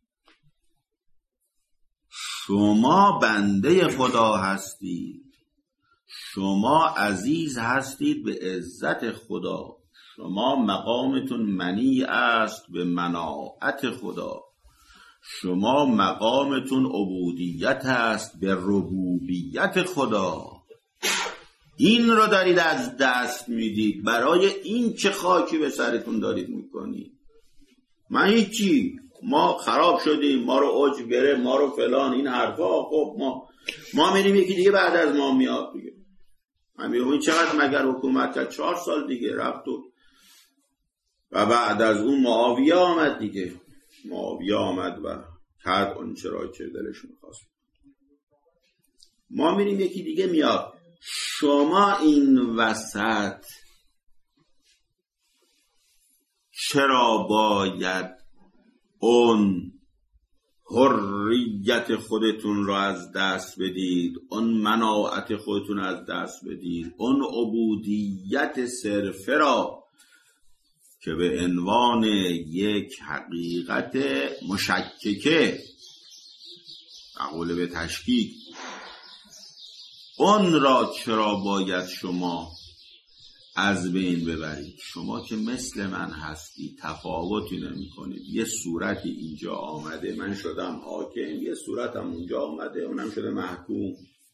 شما بنده خدا هستید، شما عزیز هستید به عزت خدا، شما مقامتون منی است به مناعت خدا، شما مقامتون عبودیت است به ربوبیت خدا. این رو دارید از دست میدید. برای این چه خاکی به سرتون دارید میکنید؟ من هیچی، ما خراب شدیم، ما رو عجب گرفت، ما رو فلان، این حرفا. خب ما ما میریم یکی دیگه بعد از ما میاد دیگه. من میگم این چقدر مگر حکومت کرد؟ چهار سال دیگه رفت و و بعد از اون معاویه آمد دیگه. معاویه آمد و کرد اون چرا که دلش میخواست. ما میریم یکی دیگه میاد. شما این وسط چرا باید اون حریت خودتون را از دست بدید، اون مناعت خودتون از دست بدید، اون عبودیت صرفه را که به عنوان یک حقیقت مشککه اقول به تشکیک، اون را چرا باید شما از بین ببرید؟ شما که مثل من هستی، تفاوتی نمی کنید. یه صورتی اینجا آمده من شدم حاکم، یه صورتم اونجا آمده اونم شده محکوم،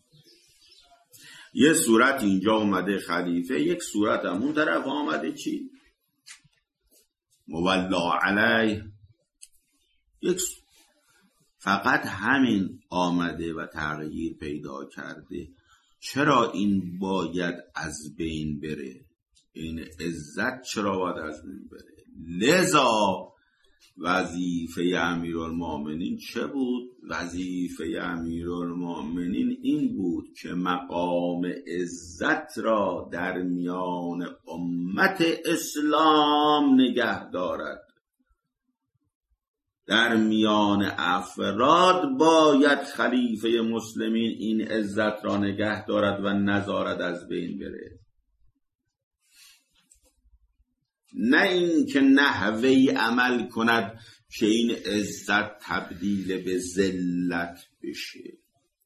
یه صورت اینجا آمده خلیفه، یک صورتم اون طرف آمده چی؟ مولا علیه. یک فقط همین آمده و تغییر پیدا کرده. چرا این باید از بین بره؟ این عزت چرا باید از بین بره؟ لذا وظیفه امیرالمومنین چه بود؟ وظیفه امیرالمومنین این بود که مقام عزت را در میان امت اسلام نگه دارد. در میان افراد باید خلیفه مسلمین این عزت را نگه دارد و نذارد از بین بره، نه این که نحوهی عمل کند که این عزت تبدیل به ذلت بشه.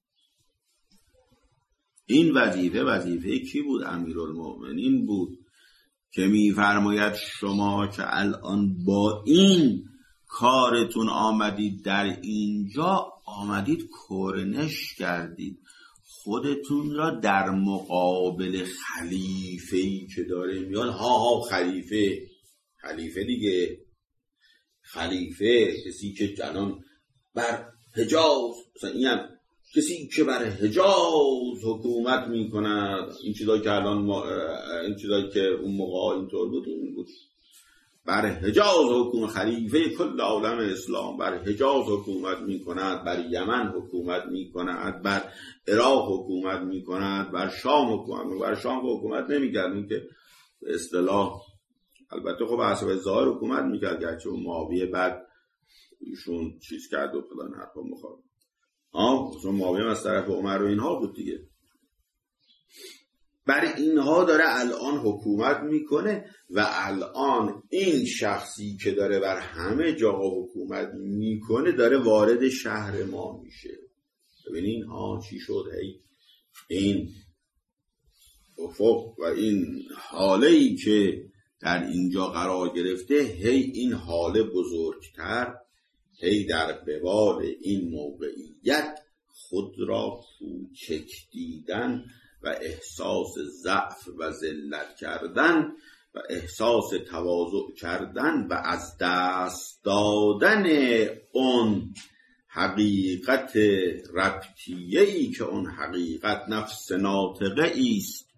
این وظیفه وظیفه کی بود؟ امیرالمومنین بود که میفرماید شما که الان با این کارتون آمدید در اینجا، آمدید کرنش کردید خودتون را در مقابل خلیفه‌ای که داره میاد. ها ها خلیفه خلیفه دیگه، خلیفه کسی که الان بر حجاز، مثلا اینم کسی که بر حجاز حکومت میکند. این چیزایی که الان ما این چیزایی که اون موقع اینطور بود این بود. بر حجاز حکومت، خلیفه کل عالم اسلام بر حجاز حکومت می کند، بر یمن حکومت می کند، بر عراق حکومت می کند، بر شام حکومت می کند. بر شام حکومت نمی کرد، این که به اصطلاح البته خب حسب ظاهر حکومت می کرد، گرچه اون معاویه بعد ایشون چیز کرد و فلان حرفا مخالف. آه اون معاویه از طرف عمر و اینها بود دیگه. بر اینها داره الان حکومت میکنه و الان این شخصی که داره بر همه جا حکومت میکنه داره وارد شهر ما میشه. ببینین ها چی شد؟ هی این افق و این حاله‌ای که در اینجا قرار گرفته، هی این حاله بزرگتر، هی در قبال این موقعیت خود را کوچک دیدن و احساس ضعف و ذلت کردن و احساس تواضع کردن و از دست دادن اون حقیقت ربطیه‌ای که اون حقیقت نفس ناطقه است،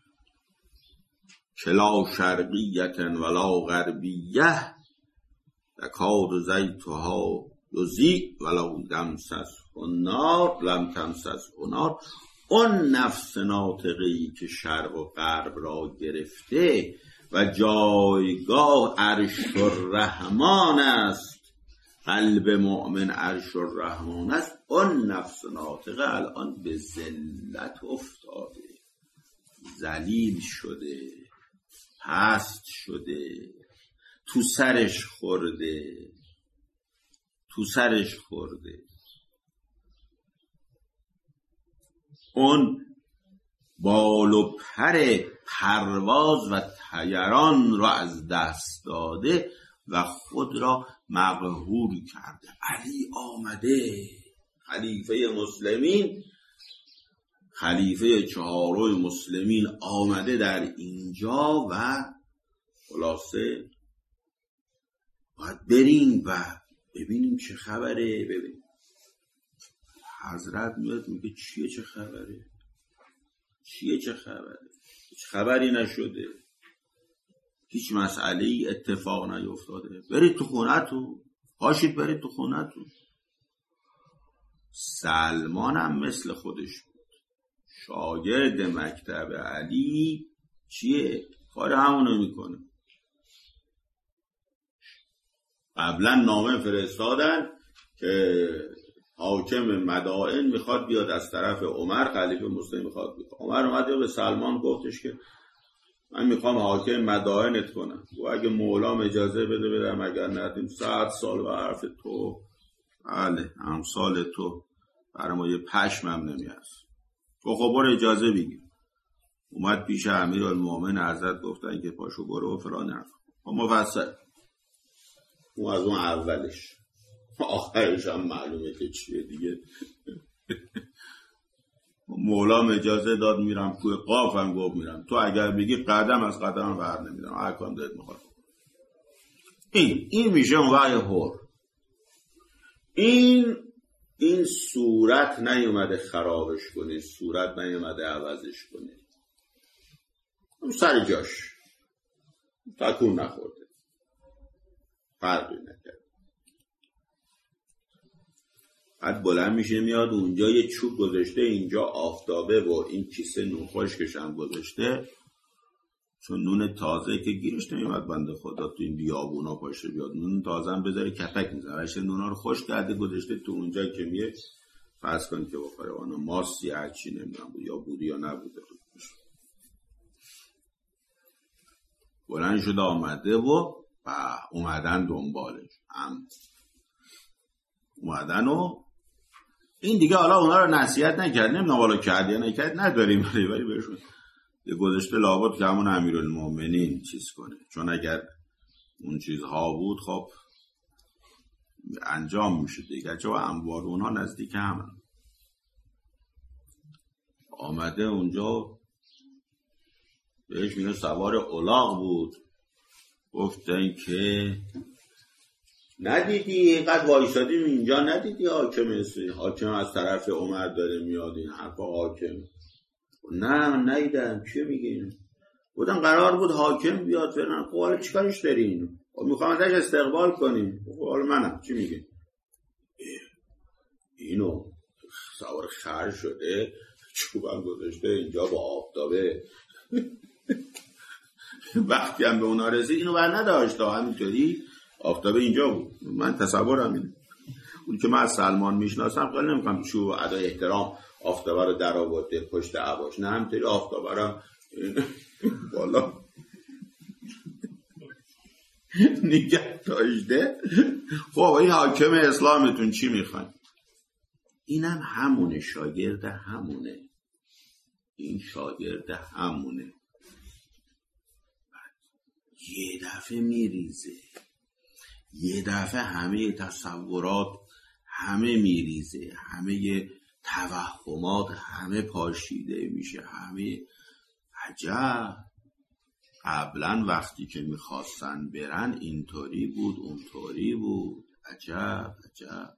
کلا شرقیت ولا غربیه تکاد زیتها یضیء ولو تمسسه النار لم تمسسه النار. اون نفس ناطقه‌ای که شرق و غرب را گرفته و جایگاه عرش الرحمن است، قلب مؤمن عرش الرحمن است، اون نفس ناطقه الان به ذلت افتاده، ذلیل شده، پست شده، تو سرش خورده تو سرش خورده اون بال و پر پرواز و طیران را از دست داده و خود را مقهور کرده. علی آمده، خلیفه مسلمین، خلیفه چهارم مسلمین آمده در اینجا و خلاصه باید بریم و ببینیم چه خبره. ببینیم حضرت میاد میگه چیه چه خبره چیه چه خبره هیچ خبری نشده، هیچ مسئله اتفاق نیفتاده، برید تو خونتون، پاشید برید تو خونتون. سلمان هم مثل خودش بود، شاگرد مکتب علی، چیه کار همونو میکنه. قبلا نامه فرستادن که حاکم مدائن میخواد بیاد از طرف عمر، خلیفه مسلم میخواد بیاد. عمر اومد به سلمان گفتش که من میخوام حاکم مدائنت کنم و اگه مولام اجازه بده بدم، اگر ندیم صد سال به حرف تو، بله امثال تو برای ما یه پشمم نمیارز. تو خب برو اجازه بگیر. اومد پیش امیرالمومنین حضرت گفتن که پاشو برو و فلان حرف. مفصل اون از اون اولش، آخرش هم معلومه که چیه دیگه. مولام اجازه داد میرم کوه قاف، هم گفت میرم، تو اگر بگی قدم از قدم بر نمیدم، هر کام دلت میخواد. این این میشه اون وحی حر. این این صورت نیومده خرابش کنه، صورت نیومده عوضش کنه، اون سر جاش تکون نخورده، فرقی نکرد. بعد بلند میشه میاد اونجا یه چوب گذاشته، اینجا آفتابه و این کیسه نون خشکش هم گذاشته، چون نون تازه که گیرش نمیاد بنده خدا تو این بیابونا پاشه بیاد نون تازه هم بذاره کپک میزنه، ولی نونا رو خشک کرده گذاشته تو اونجا که میه فرض کنید که بخوره وانا ماسی هرچی نمیدونم بود یا بودی یا نبوده. بلند شده آمده و اومدن دنبالش، هم اومدن و این دیگه حالا اونا رو نصیحت نکرد، نمیدونم والا کرد یا نکرد نداریم، ولی بهشون یه گذاشته لابد که همون امیرالمومنین چیز کنه، چون اگر اون چیزها بود خب انجام میشه دیگه، چون انبار اونها نزدیک همن. آمده اونجا بهش میگه سوار الاغ بود، گفتن که ندیدی اینقدر وایسادیم اینجا، ندیدی حاکم حاکم از طرف عمر داره میاد، این حرفا حاکم؟ نه من ندیدم. چی میگین؟ بودن قرار بود حاکم بیاد فرن. خب حالا چیکارش دارین؟ خب میخوام ازش استقبال کنیم. خب حالا منم چی میگین؟ اینو سوار خر شده، چوبم گذاشته اینجا با آفتابه. وقتی هم به اونا رسید اینو بر نداشت، همینطوری آفتابه اینجا بود. من تصورم اینه، اون که من از سلمان میشناسم خیلی نمیکنم چوب ادای احترام آفتابه رو در آورده پشت عباش، نه همینطوری آفتابه رو بالا نگه داشته. خب این حاکم اسلامتون چی میخوان؟ اینم همونه، شاگرد همونه، این شاگرد همونه. یه دفعه میریزه، یه دفعه همه تصورات همه میریزه، همه توهمات همه پاشیده میشه، همه عجب. قبلا وقتی که میخواستن برن اینطوری بود اونطوری بود، عجب عجب.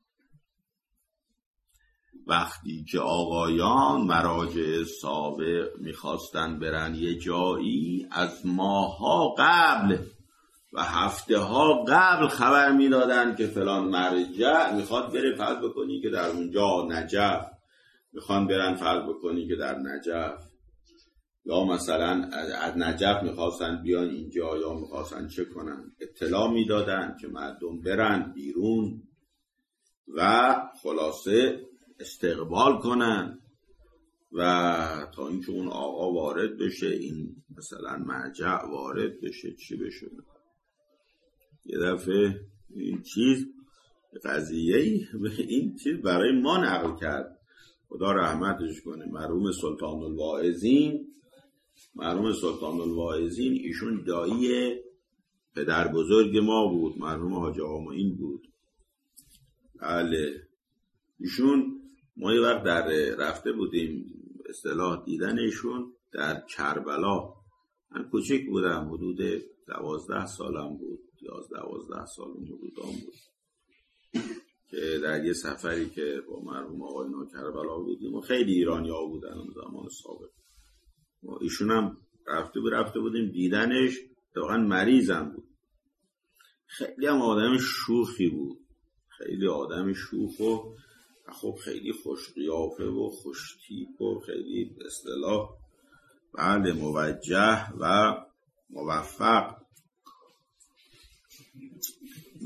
وقتی که آقایان مراجع سابق میخواستن برن یه جایی، از ماها قبل و هفته ها قبل خبر میدادن که فلان مرجع میخواد بره، فرض بکنی که در اونجا نجف میخوان برن، فرض بکنی که در نجف، یا مثلا از نجف میخواستن بیان اینجا یا میخواستن چه کنن، اطلاع میدادن که مردم برن بیرون و خلاصه استقبال کنن و تا اینکه اون آقا وارد بشه، این مثلا مرجع وارد بشه، چی بشه. یه دفعه این چیز قضیه این چیز برای ما نقل کرد، خدا رحمتش کنه، مرحوم سلطان الواعظین. مرحوم سلطان الواعظین ایشون دایی پدر بزرگ ما بود، مرحوم حاج آقا معین بود. بله ایشون ما یه وقت در رفته بودیم اصطلاح دیدن ایشون در کربلا. من کوچک بودم، حدود دوازده سالم بود، یازده دوازده سالم حدودام بود که در یه سفری که با مرحوم آقاینا کربلا بودیم و خیلی ایرانی ها بودن اون زمان سابق. ما ایشون هم رفته بود رفته بودیم دیدنش، واقعا مریضم بود. خیلی هم آدم شوخی بود، خیلی آدم شوخ و خب خیلی خوش قیافه و خوش تیپ و خیلی اصطلاح بله موجه و موفق. و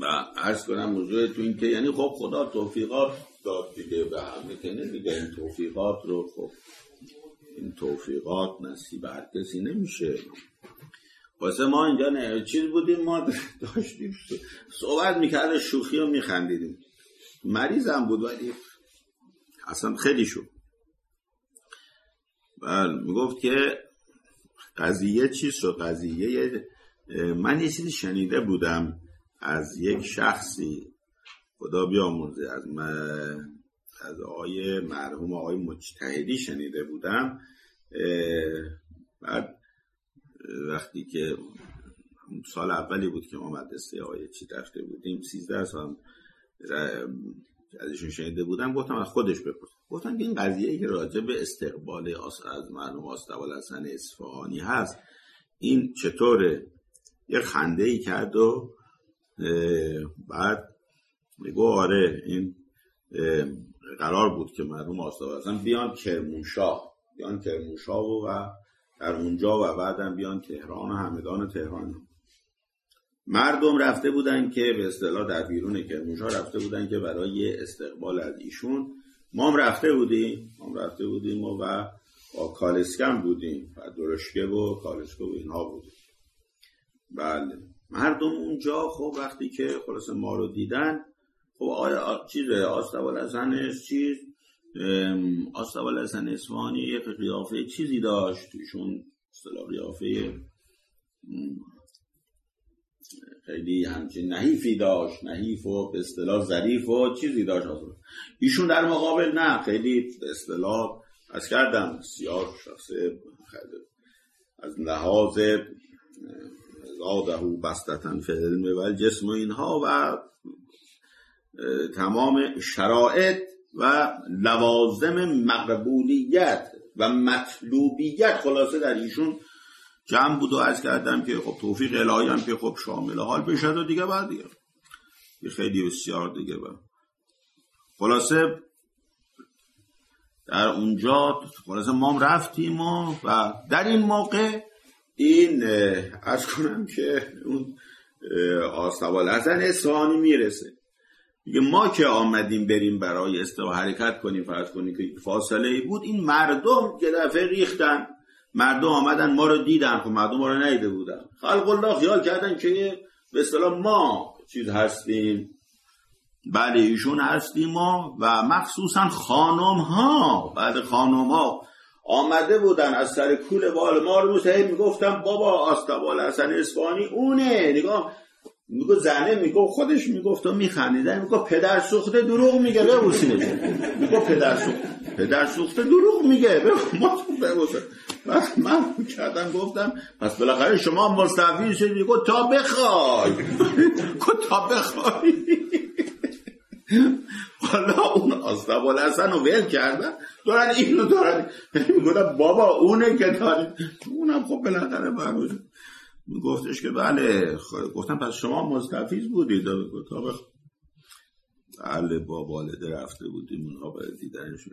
عرض کنم موضوع تو این که یعنی خب خدا توفیقات داد دیگه به همه که نمیگه این توفیقات رو، خب این توفیقات نصیب هر کسی نمیشه. واسه ما اینجا نه چیز بودیم، ما داشتیم صحبت میکرد شوخی و میخندیدیم. مریضم بود ولی اصلا خیلی شد. بله میگفت که قضیه چیز شد، قضیه من یه چیزی شنیده بودم از یک شخصی خدا بیامرزه، از من از آقای مرحوم آقای مجتهدی شنیده بودم. بعد وقتی که سال اولی بود که ما مدرسه آقای چی رفته بودیم، سیزده سال ازشون شنیده بودم، گفتم از خودش بپرس. گفتم که این قضیه‌ای که راجع به استقبال از مرحوم آستوالحسن اصفهانی هست این چطوره؟ یه خنده‌ای کرد و بعد میگو آره این قرار بود که مرحوم آستوالحسن بیان کرمانشاه بیان کرمانشاه و, و در اونجا و بعدم بیان تهران و همدان تهران. مردم رفته بودن که به اصطلاح در بیرون کرمانشاه رفته بودن که برای استقبال از ایشون. ما هم رفته بودیم ما هم رفته بودیم و, و با کالسکم بودیم و درشکه و کالسکه و اینها بودیم. بله مردم اونجا خب وقتی که خلاص ما رو دیدن، خب آیا چیز آستوالحسن چیز آستوالحسن اصفهانی یک قیافه چیزی داشت ایشون، اصطلاح قیافه خیلی همچین نحیفی داشت، نحیف و به اصطلاح ظریف و چیزی داشت. ایشون در مقابل نه، خیلی به اصطلاح از کردم سیاه شخصه از لحاظ زاده بستتن فی العلم و الجسم و اینها و تمام شرایط و لوازم مقبولیت و مطلوبیت خلاصه در ایشون جمع بود و عرض کردم که خب توفیق الهی هم که خب شامل حال بشد و دیگه بعد دیگه خیلی بسیار دیگه بعد خلاصه در اونجا خلاصه ما رفتیم و, و در این موقع این عرض کنم که اون آستوالحسن اصفهانی میرسه میگه ما که آمدیم بریم برای استوا حرکت کنیم، فرض کنیم که فاصله ای بود، این مردم یه دفعه ریختن، مردم آمدن ما رو دیدن، خب مردم ما رو ندیده بودن، خلق الله خیال کردن که به اصطلاح ما چیز هستیم. بله ایشون هستیم ما و مخصوصا خانم ها، بعد خانم ها آمده بودن از سر کوله بال ما رو مستحیل میگفتن بابا آستوالحسن اصفهانی اونه. نگاه میگو زنه میگو خودش میگفت و میخندیدن، میگو پدر سوخته دروغ میگه ببوسینه، میگو پدر سوخته پدر سوخته دروغ میگه ما ببوسه. بس من کردم گفتم پس بالاخره شما مستعفی شدید. میگو تا بخوای میگو تا بخوای حالا اون آستوالحسن رو ول کردن دارن اینو دارن میگفتن بابا اونه که دارن اونم خب بالاخره باید گفتش که بله. گفتم پس شما مستفیض بودید؟ تا بله با والده رفته بودیم اونها باید دیدنشون.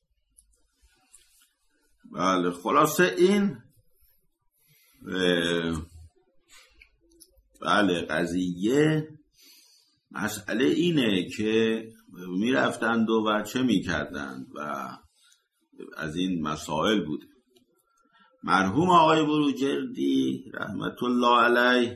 بله خلاصه این بله قضیه مسئله اینه که میرفتند و, و چه میکردند و از این مسائل بود. مرحوم آقای بروجردی رحمت الله علیه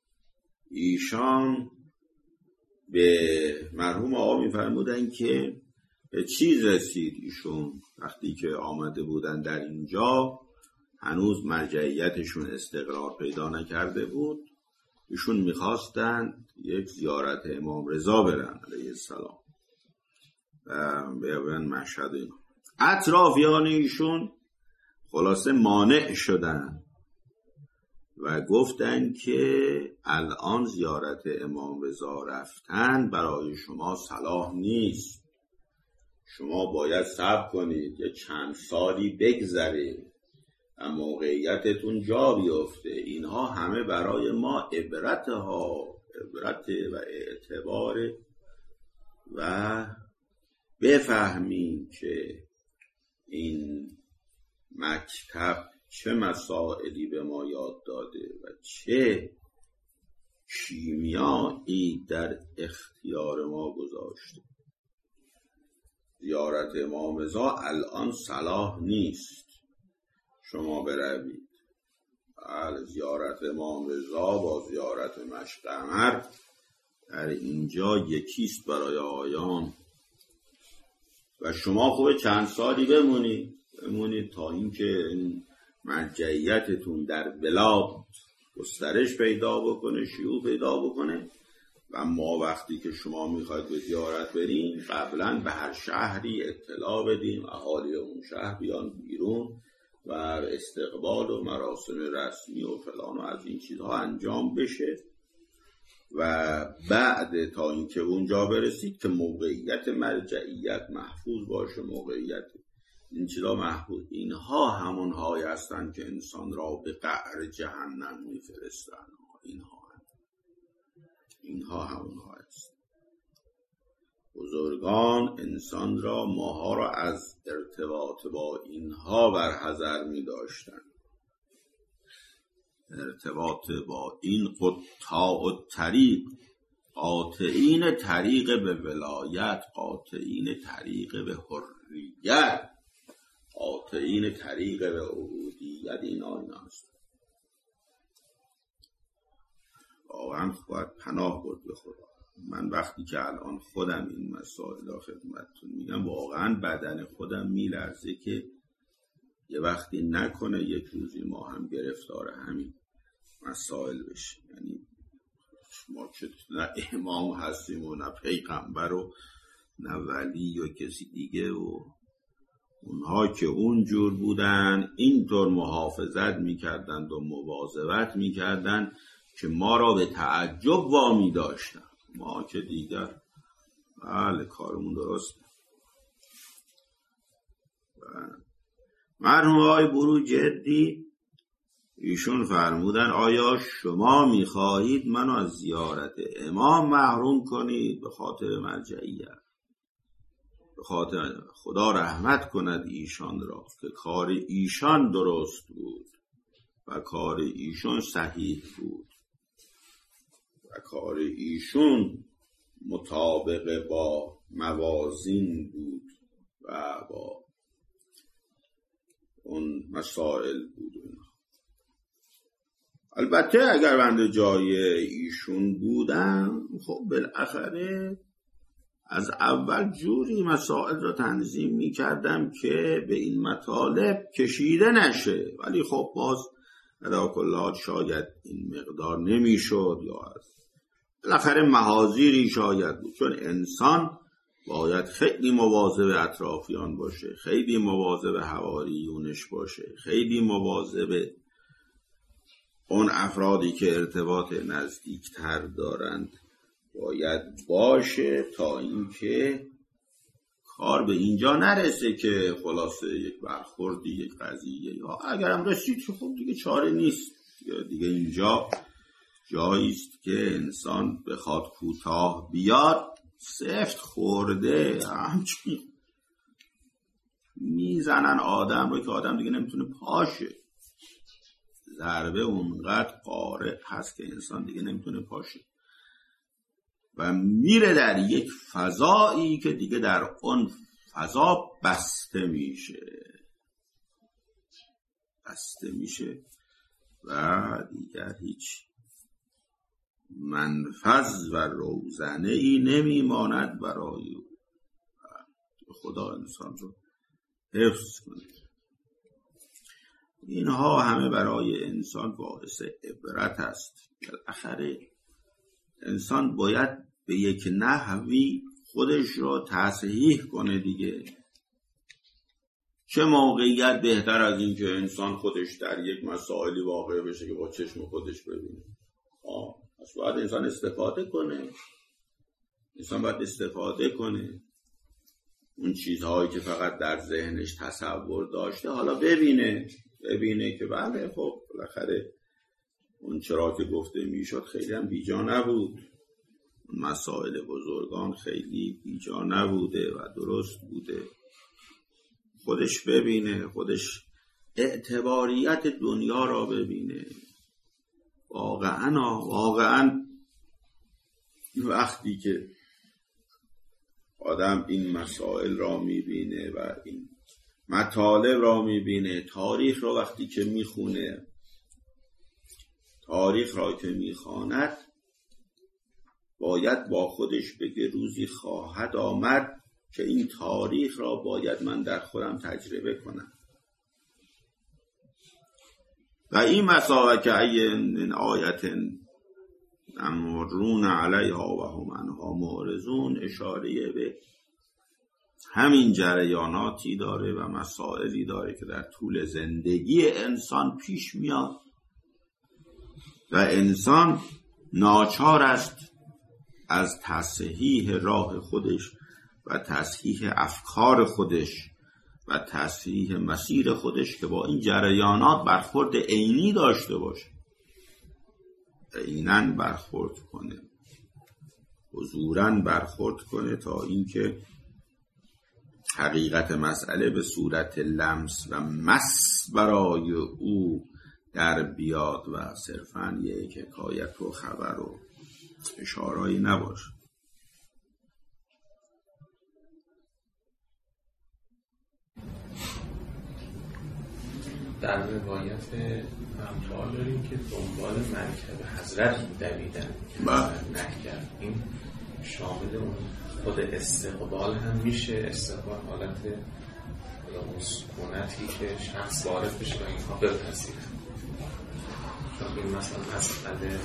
ایشان به مرحوم آقا میفرمودن که چیز رسید ایشون وقتی که آمده بودن در اینجا هنوز مرجعیتشون استقرار پیدا نکرده بود، ایشون میخواستن یک زیارت امام رضا برن علیه السلام و بیابن مشهد اینا. اطرافیان ایشون خلاصه مانع شدن و گفتن که الان زیارت امام رضا رفتن برای شما صلاح نیست، شما باید صبر کنید یه چند سالی بگذره و موقعیتتون جا بیفته. اینها همه برای ما عبرت ها عبرت و اعتبار و بفهمیم که این مکتب چه مسائلی به ما یاد داده و چه کیمیایی در اختیار ما گذاشته. زیارت امام رضا الان صلاح نیست شما بروید. بله، زیارت امام رضا با زیارت مشت قمر در اینجا یکیست برای آیان و شما خوبه چند سالی بمونید بمونید تا اینکه مرجعیتتون در بلاد گسترش پیدا بکنه، شیوع پیدا بکنه. و ما وقتی که شما میخواید به زیارت برین قبلا به هر شهری اطلاع بدیم، اهالی اون شهر بیان بیرون و استقبال و مراسم رسمی و فلان و از این چیزها انجام بشه و بعد تا اینکه اونجا برسید که موقعیت مرجعیت محفوظ باشه، موقعیت این چیزها محفوظ. اینها همونهایی هستند که انسان را به قعر جهنم میفرستند. اینها اینها همونها است. بزرگان انسان را، ماها را از ارتباط با اینها برحذر می داشتن. ارتباط با این قطاع الطریق، قاطعین طریق به ولایت، قاطعین طریق به حریت، قاطعین طریق به عبودیت، اینا اینا است. واقعا باید پناه برد به خدا. من وقتی که الان خودم این مسائل را خدمتتون میگم واقعا بدن خودم میلرزه که یه وقتی نکنه یک روزی ما هم گرفتار همین مسائل بشیم. یعنی ما که نه امام هستیم و نه پیغمبر و نه ولی و کسی دیگه و اونها که اونجور بودن اینطور محافظت میکردند و مواظبت میکردند که ما را به تعجب وامی داشتن. ما که دیگر بله کارمون درست. مرحوم آقای بروجردی ایشون فرمودن آیا شما میخواهید منو از زیارت امام محروم کنید به خاطر مرجعیت؟ به خاطر خدا رحمت کند ایشان را که کار ایشان درست بود و کار ایشون صحیح بود و کار ایشون مطابق با موازین بود و با اون مسائل بود. البته اگر بنده جای ایشون بودم خب بالاخره از اول جوری مسائل را تنظیم می کردم که به این مطالب کشیده نشه، ولی خب باز ادا کلات شاید این مقدار نمی شد یا از بالاخره محاذیری شاید بود، چون انسان باید خیلی مواظب اطرافیان باشه، خیلی مواظب حواریونش باشه، خیلی مواظب اون افرادی که ارتباط نزدیکتر دارند باید باشه تا اینکه کار به اینجا نرسه که خلاصه یک برخوردی یک قضیه یا اگرم رسید که خب دیگه چاره نیست، یا دیگه اینجا جاییست که انسان بخواد کوتاه بیاد. سفت خورده همچین میزنن آدم رو که آدم دیگه نمیتونه پاشه. ضربه اونقدر قارق هست که انسان دیگه نمیتونه پاشه و میره در یک فضایی که دیگه در اون فضا بسته میشه بسته میشه و دیگر هیچ منفذ و روزنه ای نمیماند برای او. خدا انسان رو حفظ کنه. اینها همه برای انسان باعث عبرت است. بالاخره انسان باید به یک نحوی خودش را تصحیح کنه دیگه. چه موقعیت بهتر از این که انسان خودش در یک مسائلی واقع بشه که با چشم خودش ببینه. آه پس باید انسان استفاده کنه. انسان باید استفاده کنه. اون چیزهایی که فقط در ذهنش تصور داشته حالا ببینه ببینه که بله خب بالاخره اون چرا که گفته میشد خیلی هم بیجا نبود، مسائل بزرگان خیلی بیجا نبوده و درست بوده. خودش ببینه، خودش اعتباریت دنیا را ببینه. واقعا واقعا وقتی که آدم این مسائل را میبینه و این مطالب را میبینه، تاریخ را وقتی که میخونه، تاریخ را که میخواند، باید با خودش بگه روزی خواهد آمد که این تاریخ را باید من در خودم تجربه کنم. و این مسائل که این آیت امرون علیها و هم عنها معرضون اشاره به همین جریاناتی داره و مسائلی داره که در طول زندگی انسان پیش میاد و انسان ناچار است از تصحیح راه خودش و تصحیح افکار خودش و تصحیح مسیر خودش که با این جریانات برخورد عینی داشته باشه، عیناً برخورد کنه، حضوراً برخورد کنه، تا اینکه حقیقت مسئله به صورت لمس و مس برای او در بیاد و صرفاً یک حکایت و خبر و اشاره‌ای نباشه. در روایت امثال داریم که دنبال مرکب حضرت دویدن نکر، این شامل اون خود استقبال هم میشه. استقبال حالت اون سکونتی که شخص وارد بشه و اینها بپذیره. چون این مثلا مسئله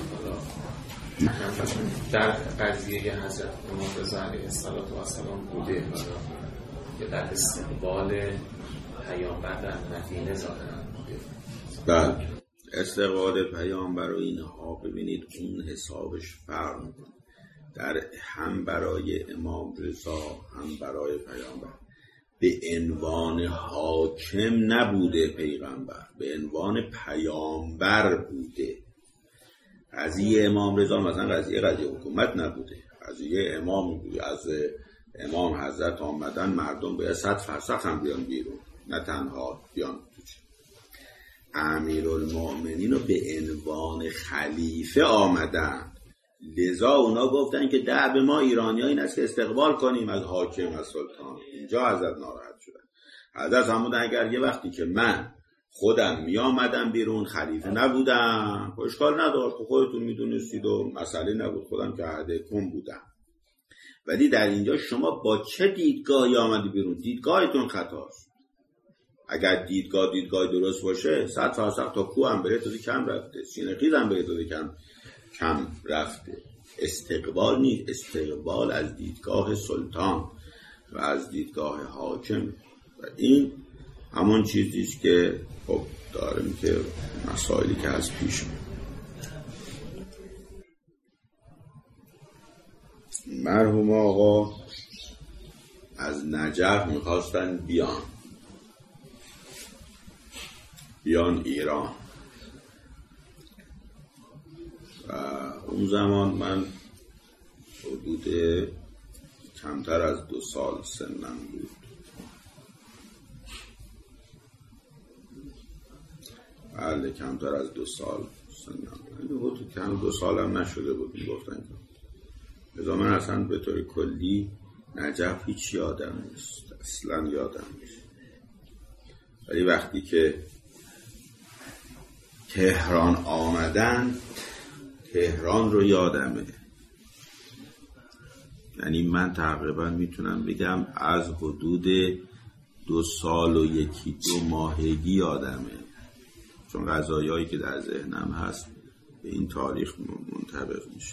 در قضیه حضرت امام رضا علیه السلام بوده یا در استقبال پیامبر در مدینه ظاهرا بوده. بله، استقبال پیامبر و اینها ببینید اون حسابش فرق میکنه، در هم برای امام رضا هم برای پیامبر به عنوان حاکم نبوده پیغمبر، به عنوان پیامبر بوده. قضیه امام رضا مثلا قضیه قضیه حکومت نبوده، قضیه امام بوده. از امام حضرت آمدن مردم به صد فرسخ هم بیان بیرون، نه تنها بیان توش. امیرالمؤمنین رو به عنوان خلیفه آمدن، لذا اونا گفتن که دعب ما ایرانی ها این است که استقبال کنیم از حاکم، از سلطان. اینجا حضرت ناراحت شدن. حضرت همودن اگر یه وقتی که من خودم می آمدم بیرون خلیفه نبودم اشکال نداشت، خودتون می دونستید و مسئله نبود، خودم که عهد کن بودم. ولی در اینجا شما با چه دیدگاهی آمدی بیرون؟ دیدگاهتون خطاست. اگر دیدگاه دیدگاه درست باشه صد فرسخ تا کو هم بره داده کم رفته، سینه خیز هم بره داده کم کم رفته. استقبال نیست، استقبال از دیدگاه سلطان و از دیدگاه حاکم. و این همون چیزیست که خب داریم که مسائلی که از پیش میاد. مرحوم آقا از نجف میخواستن بیان بیان ایران و اون زمان من حدود کمتر از دو سال سنم بود. بله کمتر از دو سال سنم بود، کم دو سالم نشده بود. میگفتن که لذا من اصلا به طور کلی نجف هیچ یادم نیست، اصلا یادم نیست. ولی وقتی که تهران آمدن، تهران رو یادمه. یعنی من تقریبا میتونم بگم از حدود دو سال و یکی دو ماهگی یادمه، چون قضایایی که در ذهنم هست به این تاریخ منطبق میشه.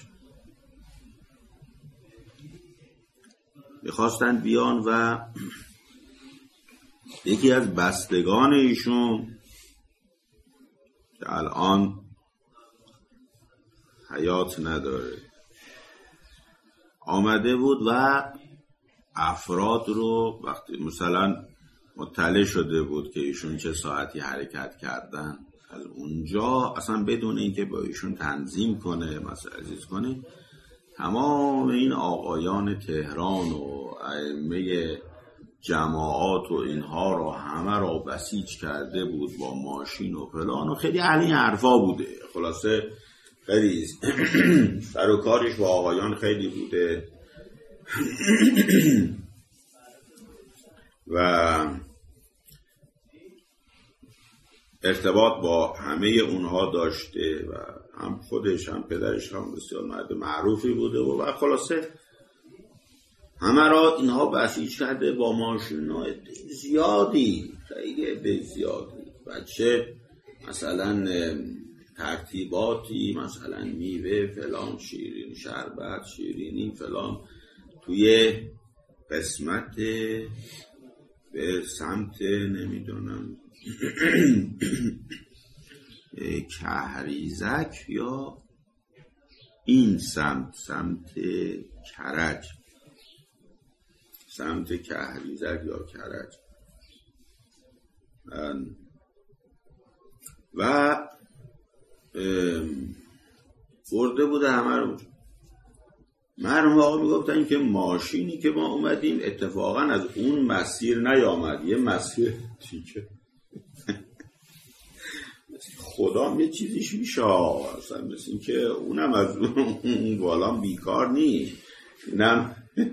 میخواستن بیان و یکی از بستگان ایشون که الان حیات نداره آمده بود و افراد رو وقتی مثلا مطلع شده بود که ایشون چه ساعتی حرکت کردن، از اونجا اصلا بدون اینکه با ایشون تنظیم کنه مثلا عزیز کنه، تمام این آقایان تهران و ائمه جماعات و اینها رو همه رو بسیج کرده بود با ماشین و فلان و خیلی اهل این حرفا بوده. خلاصه خیلی سر و کارش با آقایان خیلی بوده و ارتباط با همه اونها داشته و هم خودش هم پدرش هم بسیار مرد معروفی بوده و, و خلاصه همه را اینها بسیج کرده با ماشین‌های زیادی، خیلی زیادی. بچه مثلا ترتیباتی، مثلا میوه فلان، شیرین شربت، شیرینی فلان، توی قسمت به سمت نمیدونم کهریزک یا این سمت سمت کرج، سمت کهریزک یا کرج و برده بوده همه رو. مرحوم آقا میگفتن که ماشینی که ما اومدیم اتفاقا از اون مسیر نیامد، یه مسیر دیگه. خدا یه چیزیش میشه اصلا، مثل این که اونم از اون بالا بیکار نیست، اینم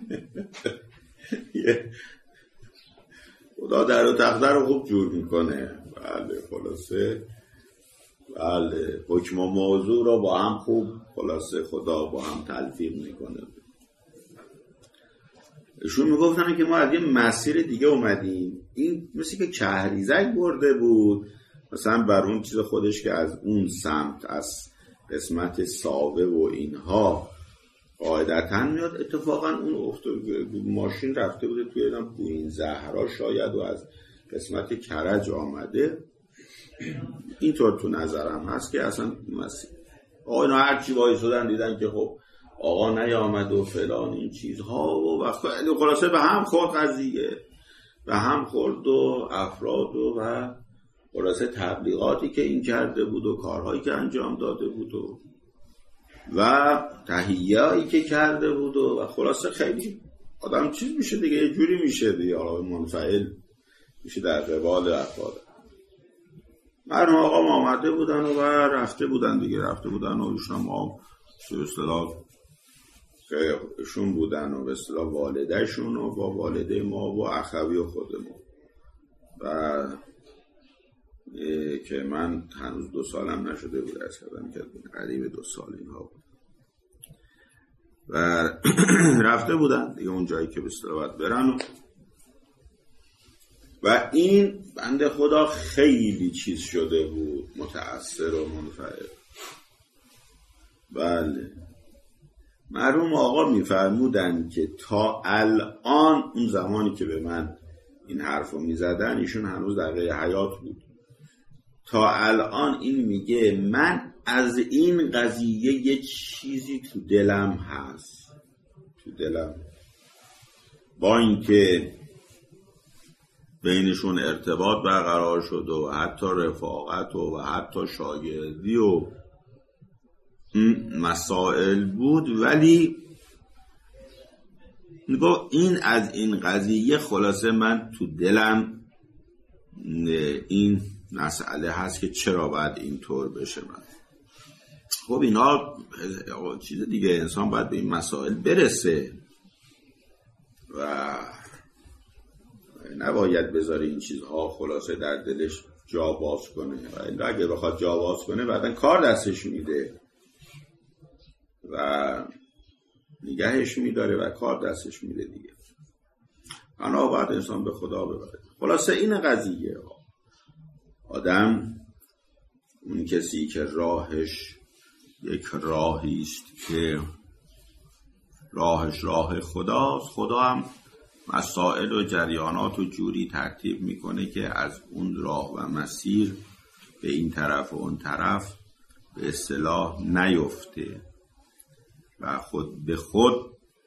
خدا در و تقدر رو خوب جور میکنه. بله خلاصه بله حکم و موضوع رو با هم خوب خلاصه خدا با هم تلفیق میکنه. ایشون میگفتن که ما از یه مسیر دیگه اومدیم، این مثل که کهریزک برده بود مثلا بر اون چیز خودش که از اون سمت از قسمت ساوه و اینها قاعدتا میاد، اتفاقا اون افت ماشین رفته بوده توی بوین زهرا شاید و از قسمت کرج آمده. اینطور تو نظرم هست که اصلا مسیر آقا اینا هرچی وایسادن دیدن که خب آقا نیامد و فلان این چیزها و وقت خلاصه به هم خورد قضیه، به هم خورد و افراد و و خلاصه تبلیغاتی که این کرده بود و کارهایی که انجام داده بود و و تهیه‌ای که کرده بود و, و خلاصه خیلی آدم چیز میشه دیگه، یه جوری میشه دیگه، آقا منفعل میشه در قبال افراد. مرحوم آقا ما آمده بودن و رفته بودن دیگه، رفته بودن و ایشون ما به اصطلاح ایشون بودن و به اصطلاح والدهشون و با والده ما و اخوی و خود ما و که من هنوز دو سالم نشده بود از کردم که قریب دو سال اینها بود و رفته بودن دیگه اون جایی که به اصطلاح باید برن و و این بنده خدا خیلی چیز شده بود، متأثر و منفعل. بله مرحوم آقا میفرمودن که تا الان اون زمانی که به من این حرفو میزدن ایشون هنوز در قید حیات بود، تا الان این میگه من از این قضیه یه چیزی تو دلم هست، تو دلم، با اینکه بینشون ارتباط برقرار شد و حتی رفاقت و, و حتی شاگردی و مسائل بود، ولی نگاه این از این قضیه خلاصه من تو دلم این مسئله هست که چرا باید اینطور بشه. من خب اینا چیز دیگه، انسان باید به این مسائل برسه و نباید بذاره این چیزها خلاصه در دلش جا باز کنه و اگه بخواد جا باز کنه بعدن کار دستش میده و نگهش میداره و کار دستش میده دیگه. انا باید انسان به خدا ببره. خلاصه این قضیه آدم اون کسی که راهش یک راهی است که راهش راه خداست، خدا هم مسائل و جریانات و جوری ترتیب میکنه که از اون راه و مسیر به این طرف و اون طرف به اصطلاح نیفته و خود به خود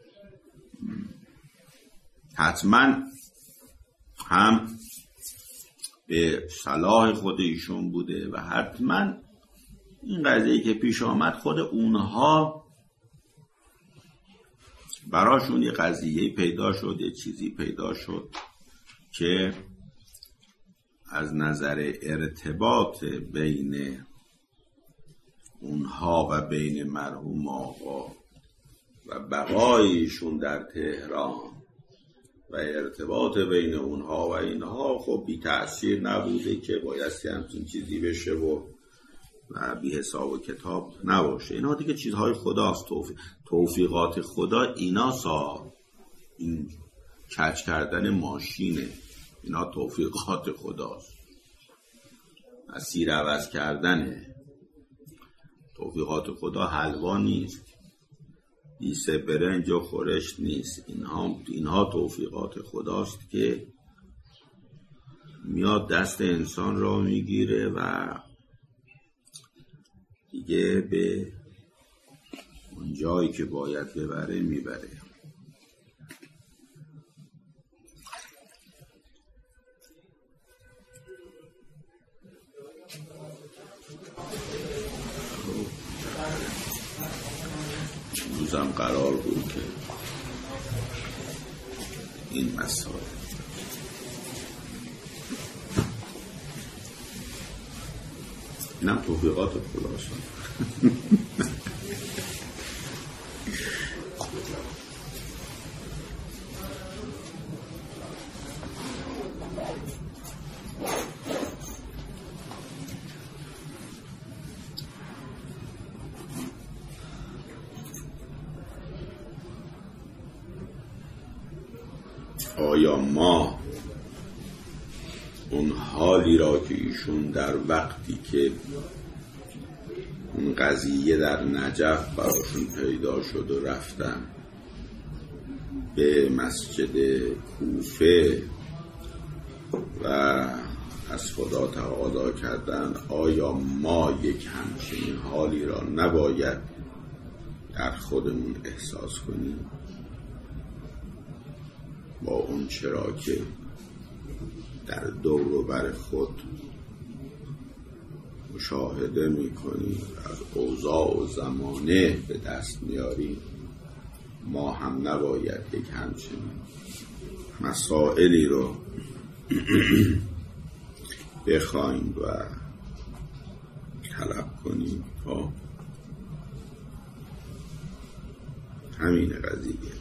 حتما هم به صلاح خود ایشون بوده و حتما این قضیه که پیش آمد خود اونها براشون یه قضیه پیدا شد، یه چیزی پیدا شد که از نظر ارتباط بین اونها و بین مرحوم آقا و بقایشون در تهران و ارتباط بین اونها و اینها خب بی تأثیر نبوده که بایستی همچین چیزی بشه و و بی حساب و کتاب نباشه. اینا دیگه چیزهای خداست، توفیق. توفیقات خدا اینا سا این کج کردن ماشینه، اینا توفیقات خداست، مسیر عوض کردنه. توفیقات خدا حلوا نیست، دیسه برنج و خورش نیست. اینها اینها توفیقات خداست که میاد دست انسان را میگیره و دیگه به اون جایی که باید ببره میبره. روزم قرار بود که این مسائل اینم توفیقات خداست. آیا ما اون حالی را که ایشون در وقتی که اون قضیه در نجف براشون پیدا شد و رفتن به مسجد کوفه و از خدا تقاضا کردن، آیا ما یک همچین حالی را نباید در خودمون احساس کنیم؟ با اون چرا که در دور و بر خود مشاهده میکنیم، از اوضاع و زمانه به دست میاریم، ما هم نباید یک همچین مسائلی رو بخوایم و طلب کنیم. تا همین قضیه